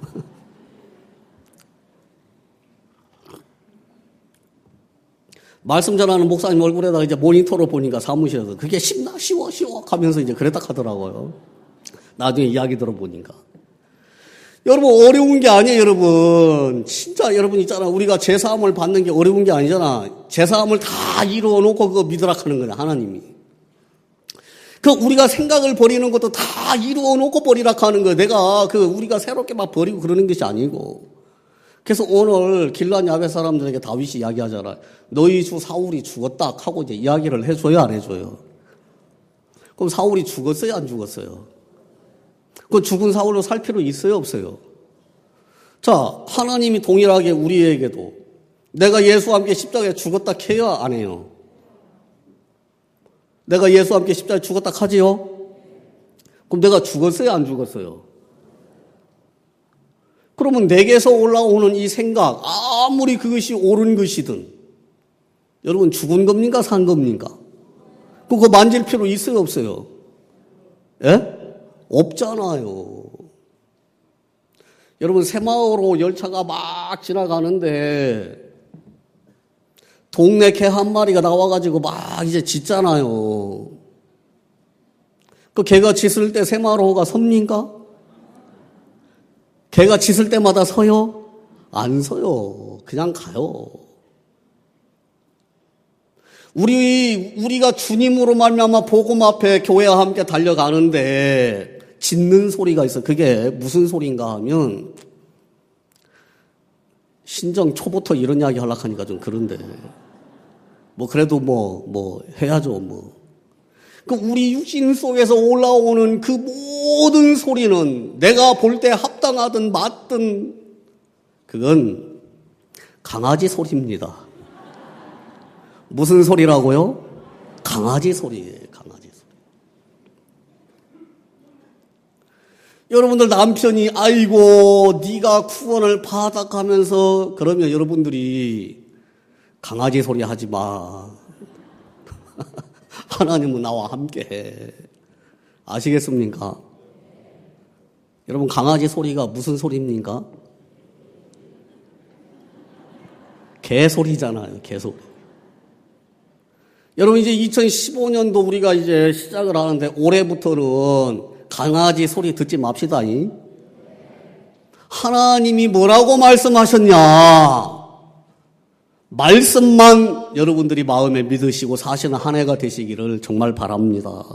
Speaker 1: 말씀 전하는 목사님 얼굴에다가 이제 모니터로 보니까 사무실에서 그게 쉽나? 쉬워 하면서 이제 그랬다 하더라고요. 나중에 이야기 들어보니까. 여러분 어려운 게 아니에요. 여러분 진짜 여러분 있잖아 우리가 제사함을 받는 게 어려운 게 아니잖아. 제사함을 다 이루어 놓고 그거 믿으라 하는 거야 하나님이. 그 우리가 생각을 버리는 것도 다 이루어 놓고 버리라 하는 거야. 내가 우리가 새롭게 막 버리고 그러는 것이 아니고. 그래서 오늘 길르앗 야벳 사람들에게 다윗이 이야기하잖아. 너희 주 사울이 죽었다 하고 이제 이야기를 해줘요 안 해줘요? 그럼 사울이 죽었어요 안 죽었어요? 그 죽은 사울로 살 필요 있어요 없어요? 자 하나님이 동일하게 우리에게도 내가 예수와 함께 십자가에 죽었다 해요 안 해요? 내가 예수와 함께 십자가에 죽었다 하지요? 그럼 내가 죽었어요, 안 죽었어요? 그러면 내게서 올라오는 이 생각, 아무리 그것이 옳은 것이든, 여러분 죽은 겁니까, 산 겁니까? 그거 만질 필요 있어요, 없어요? 예? 없잖아요. 여러분 새마을호 열차가 막 지나가는데 동네 개 한 마리가 나와가지고 막 이제 짖잖아요. 그 개가 짖을 때 새마을호가 섭니까? 개가 짖을 때마다 서요? 안 서요. 그냥 가요. 우리가 주님으로 말미암아 복음 앞에 교회와 함께 달려가는데 짖는 소리가 있어. 그게 무슨 소리인가 하면 신정 초부터 이런 이야기 하려고 하니까 좀 그런데 뭐 그래도 뭐 해야죠 뭐. 그 우리 육신 속에서 올라오는 그 모든 소리는 내가 볼 때 합당하든 맞든 그건 강아지 소리입니다. 무슨 소리라고요? 강아지 소리예요. 강아지 소리. 여러분들 남편이 아이고 네가 구원을 받아가면서 그러면 여러분들이 강아지 소리 하지 마. 하나님은 나와 함께해. 아시겠습니까? 여러분 강아지 소리가 무슨 소리입니까? 개 소리잖아요. 개 소리. 여러분 이제 2015년도 우리가 이제 시작을 하는데 올해부터는 강아지 소리 듣지 맙시다. 하나님이 뭐라고 말씀하셨냐? 말씀만 여러분들이 마음에 믿으시고 사시는 한 해가 되시기를 정말 바랍니다.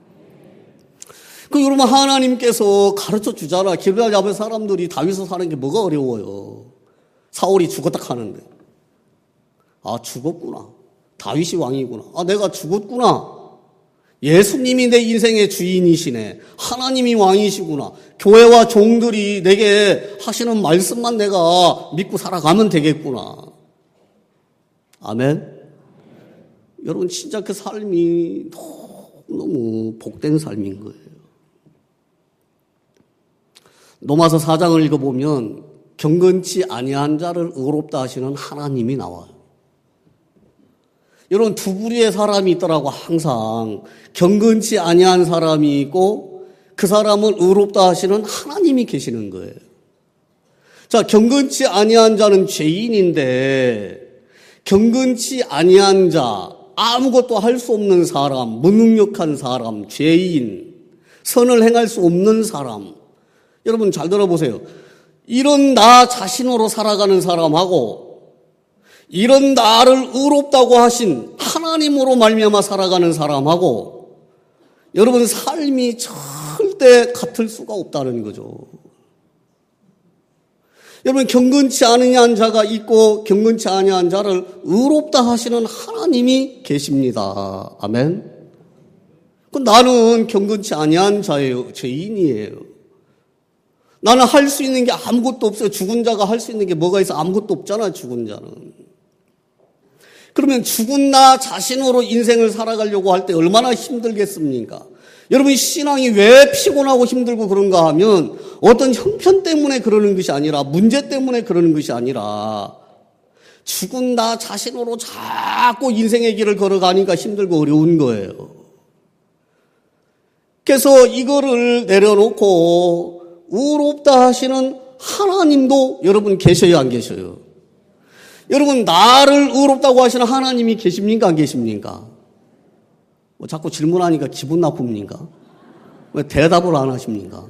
Speaker 1: 그 여러분 하나님께서 가르쳐 주잖아. 길가 잡은 사람들이 다윗을 사는 게 뭐가 어려워요. 사울이 죽었다 하는데. 아 죽었구나. 다윗이 왕이구나. 아 내가 죽었구나. 예수님이 내 인생의 주인이시네. 하나님이 왕이시구나. 교회와 종들이 내게 하시는 말씀만 내가 믿고 살아가면 되겠구나. 아멘. 여러분 진짜 그 삶이 너무 복된 삶인 거예요. 로마서 4장을 읽어보면 경건치 아니한 자를 의롭다 하시는 하나님이 나와요. 여러분 두 부류의 사람이 있더라고. 항상 경건치 아니한 사람이 있고 그 사람을 의롭다 하시는 하나님이 계시는 거예요. 자, 경건치 아니한 자는 죄인인데 경건치 아니한 자, 아무것도 할 수 없는 사람, 무능력한 사람, 죄인, 선을 행할 수 없는 사람. 여러분 잘 들어보세요. 이런 나 자신으로 살아가는 사람하고 이런 나를 의롭다고 하신 하나님으로 말미암아 살아가는 사람하고 여러분 삶이 절대 같을 수가 없다는 거죠. 여러분 경건치 아니한 자가 있고 경건치 아니한 자를 의롭다 하시는 하나님이 계십니다. 아멘. 나는 경건치 아니한 자예요. 죄인이에요. 나는 할 수 있는 게 아무것도 없어요. 죽은 자가 할 수 있는 게 뭐가 있어? 아무것도 없잖아요. 죽은 자는. 그러면 죽은 나 자신으로 인생을 살아가려고 할 때 얼마나 힘들겠습니까? 여러분 신앙이 왜 피곤하고 힘들고 그런가 하면 어떤 형편 때문에 그러는 것이 아니라 문제 때문에 그러는 것이 아니라 죽은 나 자신으로 자꾸 인생의 길을 걸어가니까 힘들고 어려운 거예요. 그래서 이거를 내려놓고 의롭다 하시는 하나님도 여러분 계셔요, 안 계셔요? 여러분 나를 의롭다고 하시는 하나님이 계십니까, 안 계십니까? 뭐 자꾸 질문하니까 기분 나쁩니까? 왜 대답을 안 하십니까?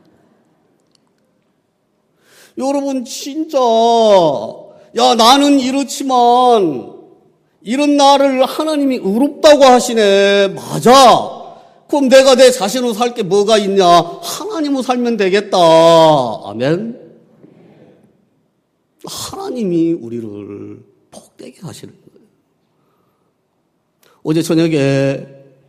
Speaker 1: 여러분 진짜 야 나는 이렇지만 이런 나를 하나님이 의롭다고 하시네. 맞아. 그럼 내가 내 자신으로 살 게 뭐가 있냐? 하나님으로 살면 되겠다. 아멘. 하나님이 우리를 복되게 하시는 거예요. 어제 저녁에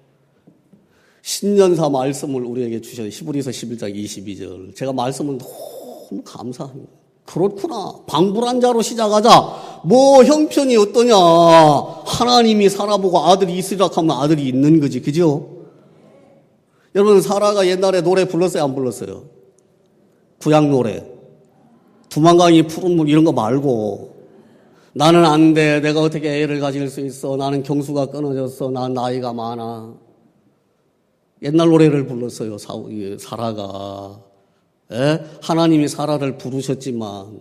Speaker 1: 신년사 말씀을 우리에게 주셔서 히브리서 11장 22절. 제가 말씀을 너무 감사합니다. 그렇구나. 방불한 자로 시작하자. 뭐 형편이 어떠냐. 하나님이 살아보고 아들이 있으리라 하면 아들이 있는 거지. 그죠? 여러분, 사라가 옛날에 노래 불렀어요? 안 불렀어요? 구약 노래. 두만강이 푸른 물 이런 거 말고, 나는 안 돼. 내가 어떻게 애를 가질 수 있어. 나는 경수가 끊어졌어. 난 나이가 많아. 옛날 노래를 불렀어요. 사라가. 하나님이 사라를 부르셨지만.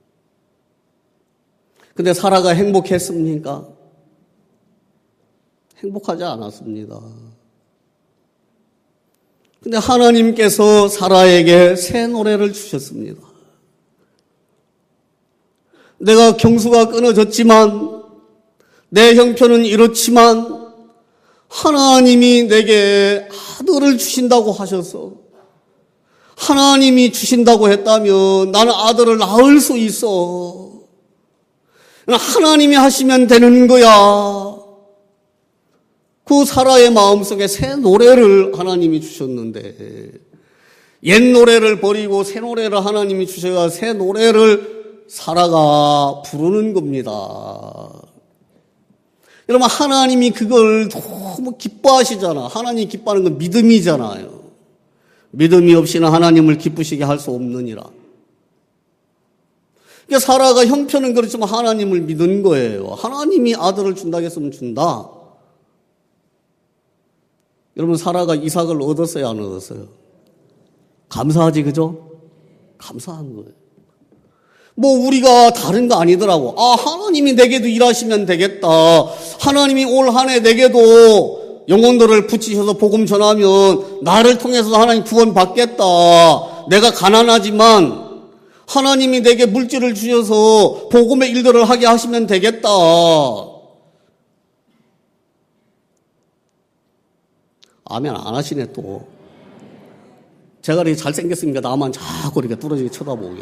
Speaker 1: 근데 사라가 행복했습니까? 행복하지 않았습니다. 근데 하나님께서 사라에게 새 노래를 주셨습니다. 내가 경수가 끊어졌지만, 내 형편은 이렇지만, 하나님이 내게 아들을 주신다고 하셔서, 하나님이 주신다고 했다면 나는 아들을 낳을 수 있어. 하나님이 하시면 되는 거야. 그 사라의 마음속에 새 노래를 하나님이 주셨는데, 옛 노래를 버리고 새 노래를 하나님이 주셔야 새 노래를 사라가 부르는 겁니다. 여러분, 하나님이 그걸 너무 기뻐하시잖아. 하나님이 기뻐하는 건 믿음이잖아요. 믿음이 없이는 하나님을 기쁘시게 할 수 없느니라. 그러니까 사라가 형편은 그렇지만 하나님을 믿은 거예요. 하나님이 아들을 준다고 했으면 준다. 여러분, 사라가 이삭을 얻었어요, 안 얻었어요? 감사하지, 그죠? 감사한 거예요. 뭐 우리가 다른 거 아니더라고. 하나님이 내게도 일하시면 되겠다. 하나님이 올 한 해 내게도 영혼들을 붙이셔서 복음 전하면 나를 통해서 하나님 구원 받겠다. 내가 가난하지만 하나님이 내게 물질을 주셔서 복음의 일들을 하게 하시면 되겠다. 아멘 안 하시네 또. 제가 이렇게 잘생겼으니까 나만 자꾸 이렇게 뚫어지게 쳐다보게.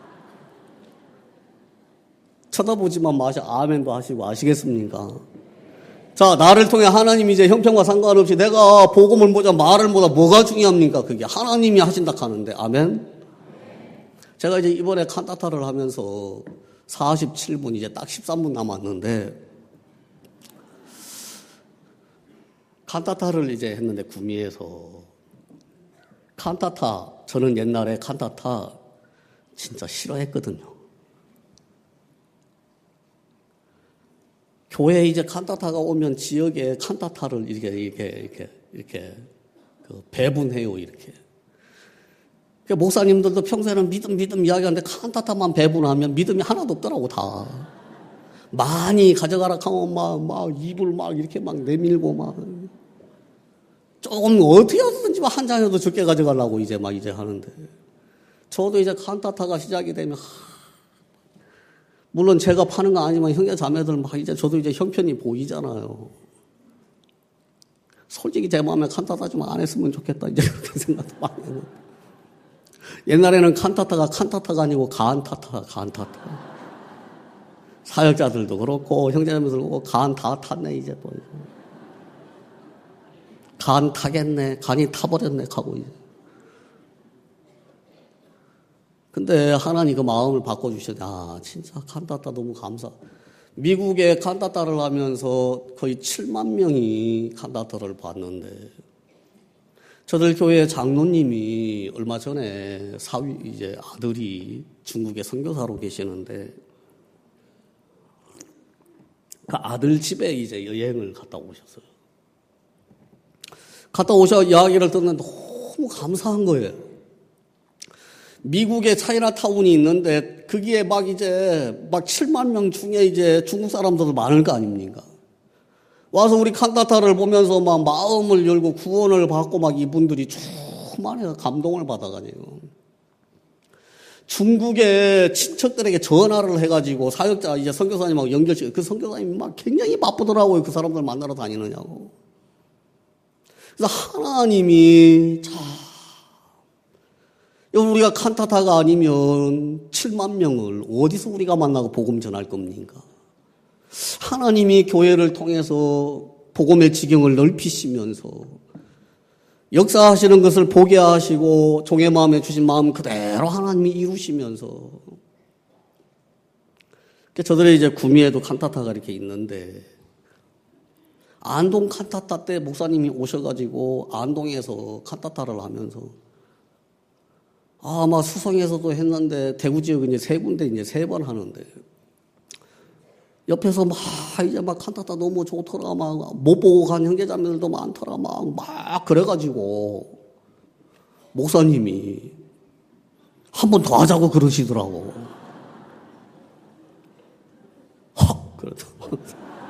Speaker 1: 쳐다보지만 마시 아멘도 하시고 아시겠습니까? 자, 나를 통해 하나님이 이제 형편과 상관없이 내가 복음을 보자 말을 보자 뭐가 중요합니까? 그게 하나님이 하신다 하는데 아멘? 제가 이제 이번에 칸타타를 하면서 47분 이제 딱 13분 남았는데 칸타타를 이제 했는데 구미에서 칸타타 저는 옛날에 칸타타 진짜 싫어했거든요. 교회에 이제 칸타타가 오면 지역에 칸타타를 이렇게 배분해요, 이렇게. 목사님들도 평소에는 믿음 이야기하는데 칸타타만 배분하면 믿음이 하나도 없더라고, 다. 많이 가져가라 하면 막 입을 막 이렇게 막 내밀고 막. 조금 어떻게 하든지 한 장이라도 적게 가져가려고 이제 하는데. 저도 이제 칸타타가 시작이 되면, 물론 제가 파는 거 아니지만 형제 자매들 막 이제 저도 이제 형편이 보이잖아요. 솔직히 제 마음에 칸타타 좀 안 했으면 좋겠다. 이제 그렇게 생각도 많이 해요. 옛날에는 칸타타가 아니고 간타타. 사역자들도 그렇고 형제자매들도 그렇고 간 다 탔네 이제 또. 간 타겠네. 간이 타버렸네 하고 이제. 근데 하나님 그 마음을 바꿔주셔야 진짜 칸타타 너무 감사. 미국에 칸타타를 하면서 거의 7만 명이 칸타타를 봤는데 저들 교회 장로님이 얼마 전에 이제 아들이 중국에 선교사로 계시는데 그 아들 집에 이제 여행을 갔다 오셨어요. 갔다 오셔 이야기를 듣는데 너무 감사한 거예요. 미국에 차이나타운이 있는데 거기에 막 7만 명 중에 이제 중국 사람들도 많을 거 아닙니까? 와서 우리 칸타타를 보면서 막 마음을 열고 구원을 받고 막 이분들이 충만해서 감동을 받아가지고 중국의 친척들에게 전화를 해가지고 사역자 이제 선교사님하고 연결시켜 그 선교사님이 막 굉장히 바쁘더라고요. 그 사람들 만나러 다니느냐고. 그래서 하나님이 우리가 칸타타가 아니면 7만 명을 어디서 우리가 만나고 복음 전할 겁니까? 하나님이 교회를 통해서 복음의 지경을 넓히시면서 역사하시는 것을 보게 하시고 종의 마음에 주신 마음 그대로 하나님이 이루시면서 저들이 이제 구미에도 칸타타가 이렇게 있는데, 안동 칸타타 때 목사님이 오셔가지고 안동에서 칸타타를 하면서 아마 수성에서도 했는데 대구 지역은 이제 3군데 이제 3번 하는데 옆에서 이제 칸타타 너무 좋더라 못 보고 간 형제자매들도 많더라 막 그래가지고 목사님이 한 번 더 하자고 그러시더라고. 그러더라고.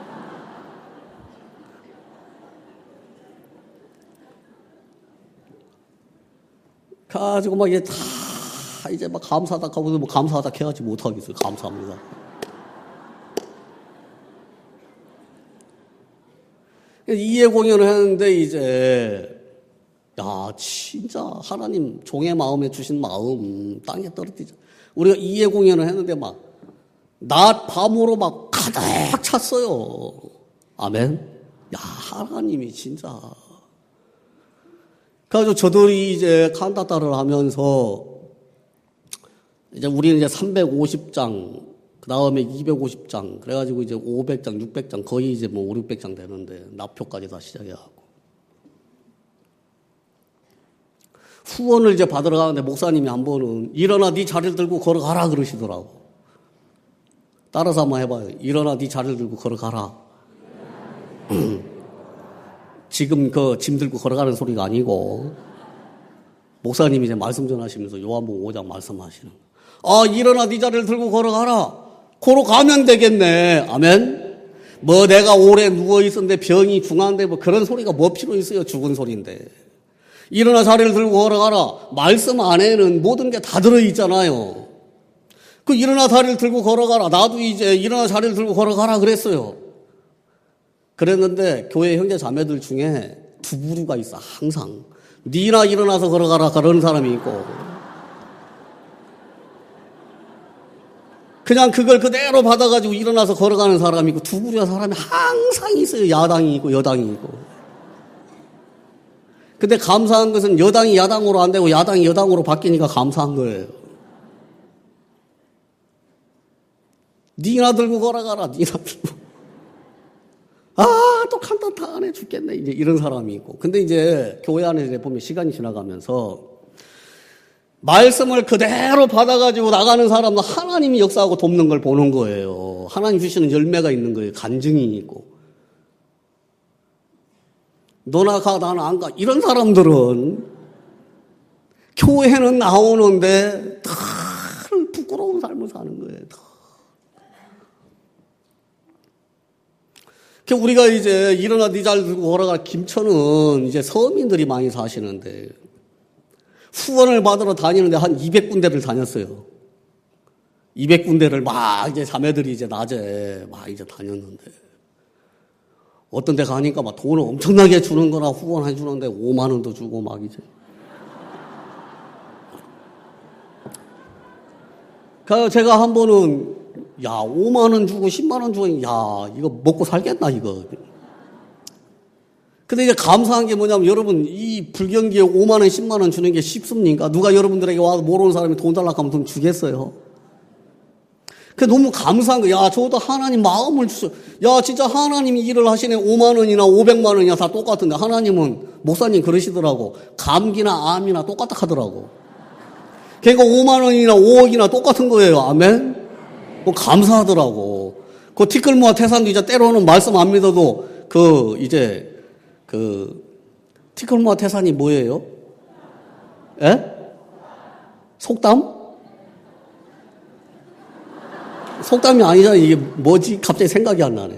Speaker 1: 가지고 이게 다 이제 감사하다 하고 감사하다 해야지 못하겠어요. 감사합니다. 이해 공연을 했는데 이제 진짜 하나님 종의 마음에 주신 마음 땅에 떨어지죠. 우리가 이해 공연을 했는데 낮 밤으로 가득 찼어요. 아멘. 하나님이 진짜. 그래가지고 저들이 이제 칸타타를 하면서 이제 우리는 이제 350장, 그 다음에 250장, 그래가지고 이제 500장, 600장, 거의 이제 5, 600장 되는데 납표까지 다 시작해갖고. 후원을 이제 받으러 가는데 목사님이 한 번은 일어나 네 자리를 들고 걸어가라 그러시더라고. 따라서 한번 해봐요. 일어나 네 자리를 들고 걸어가라. 지금 짐 들고 걸어가는 소리가 아니고 목사님이 이제 말씀 전하시면서 요한복음 5장 말씀하시는 일어나 네 자리를 들고 걸어가라. 걸어가면 되겠네. 아멘. 내가 오래 누워있었는데 병이 중한데 그런 소리가 뭐 필요 있어요. 죽은 소리인데. 일어나 자리를 들고 걸어가라. 말씀 안에는 모든 게 다 들어있잖아요. 일어나 자리를 들고 걸어가라. 나도 이제 일어나 자리를 들고 걸어가라 그랬어요. 그랬는데 교회 형제 자매들 중에 두 부류가 있어. 항상 니나 일어나서 걸어가라 그러는 사람이 있고 그냥 그걸 그대로 받아가지고 일어나서 걸어가는 사람이 있고 두 부류의 사람이 항상 있어요. 야당이 있고 여당이 있고. 근데 감사한 것은 여당이 야당으로 안 되고 야당이 여당으로 바뀌니까 감사한 거예요. 니나 들고 걸어가라. 니나 들고. 또 칸타타 안에 죽겠네. 이제 이런 사람이 있고. 근데 이제 교회 안에 보면 시간이 지나가면서 말씀을 그대로 받아가지고 나가는 사람은 하나님이 역사하고 돕는 걸 보는 거예요. 하나님 주시는 열매가 있는 거예요. 간증이 있고. 너나 가, 나는 안 가. 이런 사람들은 교회는 나오는데 다 부끄러운 삶을 사는 거예요. 우리가 이제 일어나 네 자리를 들고 걸어가 김천은 이제 서민들이 많이 사시는데 후원을 받으러 다니는데 한 200군데를 다녔어요. 200군데를 이제 자매들이 이제 낮에 이제 다녔는데 어떤 데 가니까 돈을 엄청나게 주는 거나 후원해 주는데 5만 원도 주고 이제. 그래서 제가 한 번은 5만 원 주고 10만 원 주고 이거 먹고 살겠나 이거. 근데 이제 감사한 게 뭐냐면 여러분 이 불경기에 5만 원 10만 원 주는 게 쉽습니까? 누가 여러분들에게 와서 모르는 사람이 돈 달라고 하면 돈 주겠어요? 그 너무 감사한 거야. 저도 하나님 마음을 주셔. 진짜 하나님이 일을 하시네. 5만 원이나 500만 원이나 다 똑같은데 하나님은 목사님 그러시더라고. 감기나 암이나 똑같다 하더라고. 그러니까 5만 원이나 5억이나 똑같은 거예요. 아멘. 감사하더라고. 티끌모아 태산도 이제 때로는 말씀 안 믿어도 티끌모아 태산이 뭐예요? 에? 속담? 속담이 아니잖아. 이게 뭐지? 갑자기 생각이 안 나네.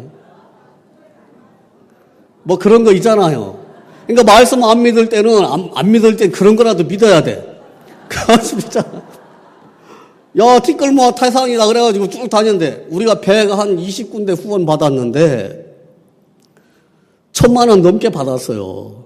Speaker 1: 그런 거 있잖아요. 그러니까 말씀 안 믿을 때는 안 믿을 땐 그런 거라도 믿어야 돼. 그래가지고 있잖아. 티끌모아 태산이다 그래가지고 쭉 다녔는데 우리가 배가 한 20군데 후원 받았는데 1,000만 원 넘게 받았어요.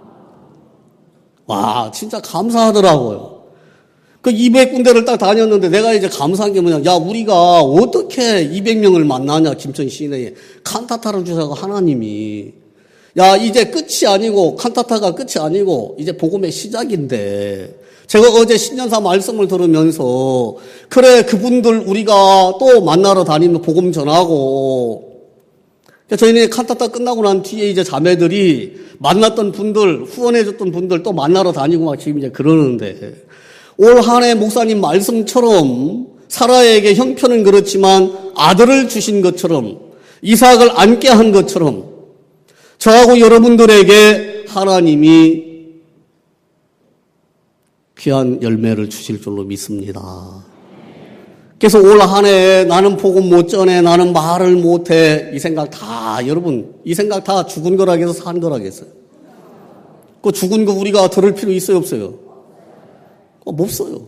Speaker 1: 와 진짜 감사하더라고요. 200군데를 딱 다녔는데 내가 이제 감사한 게 뭐냐. 우리가 어떻게 200명을 만나냐 김천 시내에. 칸타타를 주셔서 하나님이 이제 끝이 아니고 칸타타가 끝이 아니고 이제 복음의 시작인데 제가 어제 신년사 말씀을 들으면서 그래 그분들 우리가 또 만나러 다니면 복음 전하고 저희는 칸타타 끝나고 난 뒤에 이제 자매들이 만났던 분들 후원해줬던 분들 또 만나러 다니고 막 지금 이제 그러는데 올 한 해 목사님 말씀처럼 사라에게 형편은 그렇지만 아들을 주신 것처럼 이삭을 안게 한 것처럼 저하고 여러분들에게 하나님이 귀한 열매를 주실 줄로 믿습니다. 그래서 올 한 해 나는 복음 못 전해, 나는 말을 못해 이 생각 다 여러분 이 생각 다 죽은 거라겠어 산 거라겠어요? 그 죽은 거 우리가 들을 필요 있어요 없어요? 못 써요.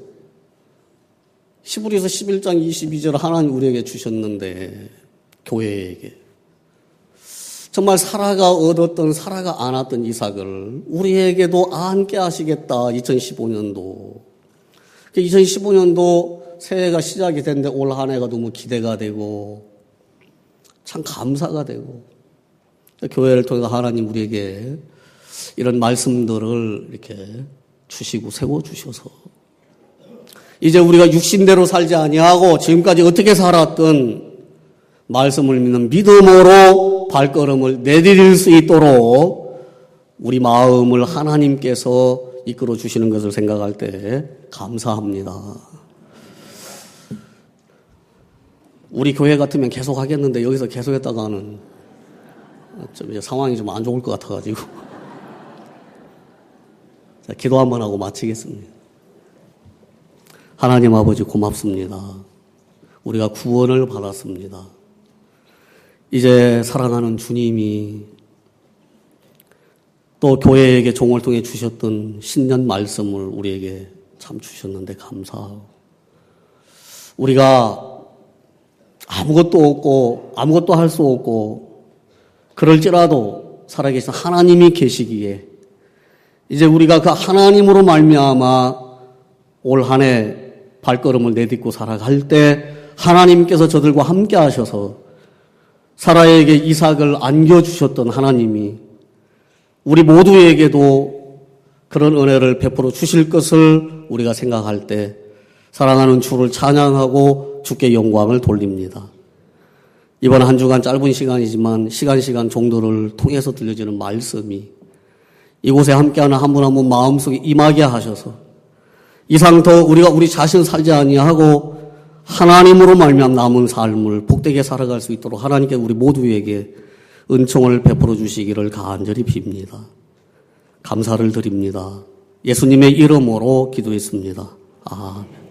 Speaker 1: 히브리서 11장 22절 하나님 우리에게 주셨는데 교회에게 정말 사라가 얻었던 사라가 안았던 이삭을 우리에게도 안게 하시겠다. 2015년도 2015년도 새해가 시작이 됐는데 올 한 해가 너무 기대가 되고 참 감사가 되고 교회를 통해서 하나님 우리에게 이런 말씀들을 이렇게 주시고 세워주셔서 이제 우리가 육신대로 살지 아니하고 지금까지 어떻게 살았던 말씀을 믿는 믿음으로 발걸음을 내디딜 수 있도록 우리 마음을 하나님께서 이끌어 주시는 것을 생각할 때 감사합니다. 우리 교회 같으면 계속 하겠는데 여기서 계속 했다가는 좀 이제 상황이 좀 안 좋을 것 같아가지고 자, 기도 한번 하고 마치겠습니다. 하나님 아버지 고맙습니다. 우리가 구원을 받았습니다. 이제 사랑하는 주님이 또 교회에게 종을 통해 주셨던 신년 말씀을 우리에게 참 주셨는데 감사하고 우리가 아무것도 없고 아무것도 할 수 없고 그럴지라도 살아계신 하나님이 계시기에 이제 우리가 그 하나님으로 말미암아 올 한 해 발걸음을 내딛고 살아갈 때 하나님께서 저들과 함께 하셔서 사라에게 이삭을 안겨주셨던 하나님이 우리 모두에게도 그런 은혜를 베풀어 주실 것을 우리가 생각할 때 사랑하는 주를 찬양하고 주께 영광을 돌립니다. 이번 한 주간 짧은 시간이지만 시간 정도를 통해서 들려지는 말씀이 이곳에 함께하는 한 분 한 분 마음속에 임하게 하셔서 이상 더 우리가 우리 자신 살지 아니하고 하나님으로 말미암아 남은 삶을 복되게 살아갈 수 있도록 하나님께 우리 모두에게 은총을 베풀어 주시기를 간절히 빕니다. 감사를 드립니다. 예수님의 이름으로 기도했습니다. 아멘.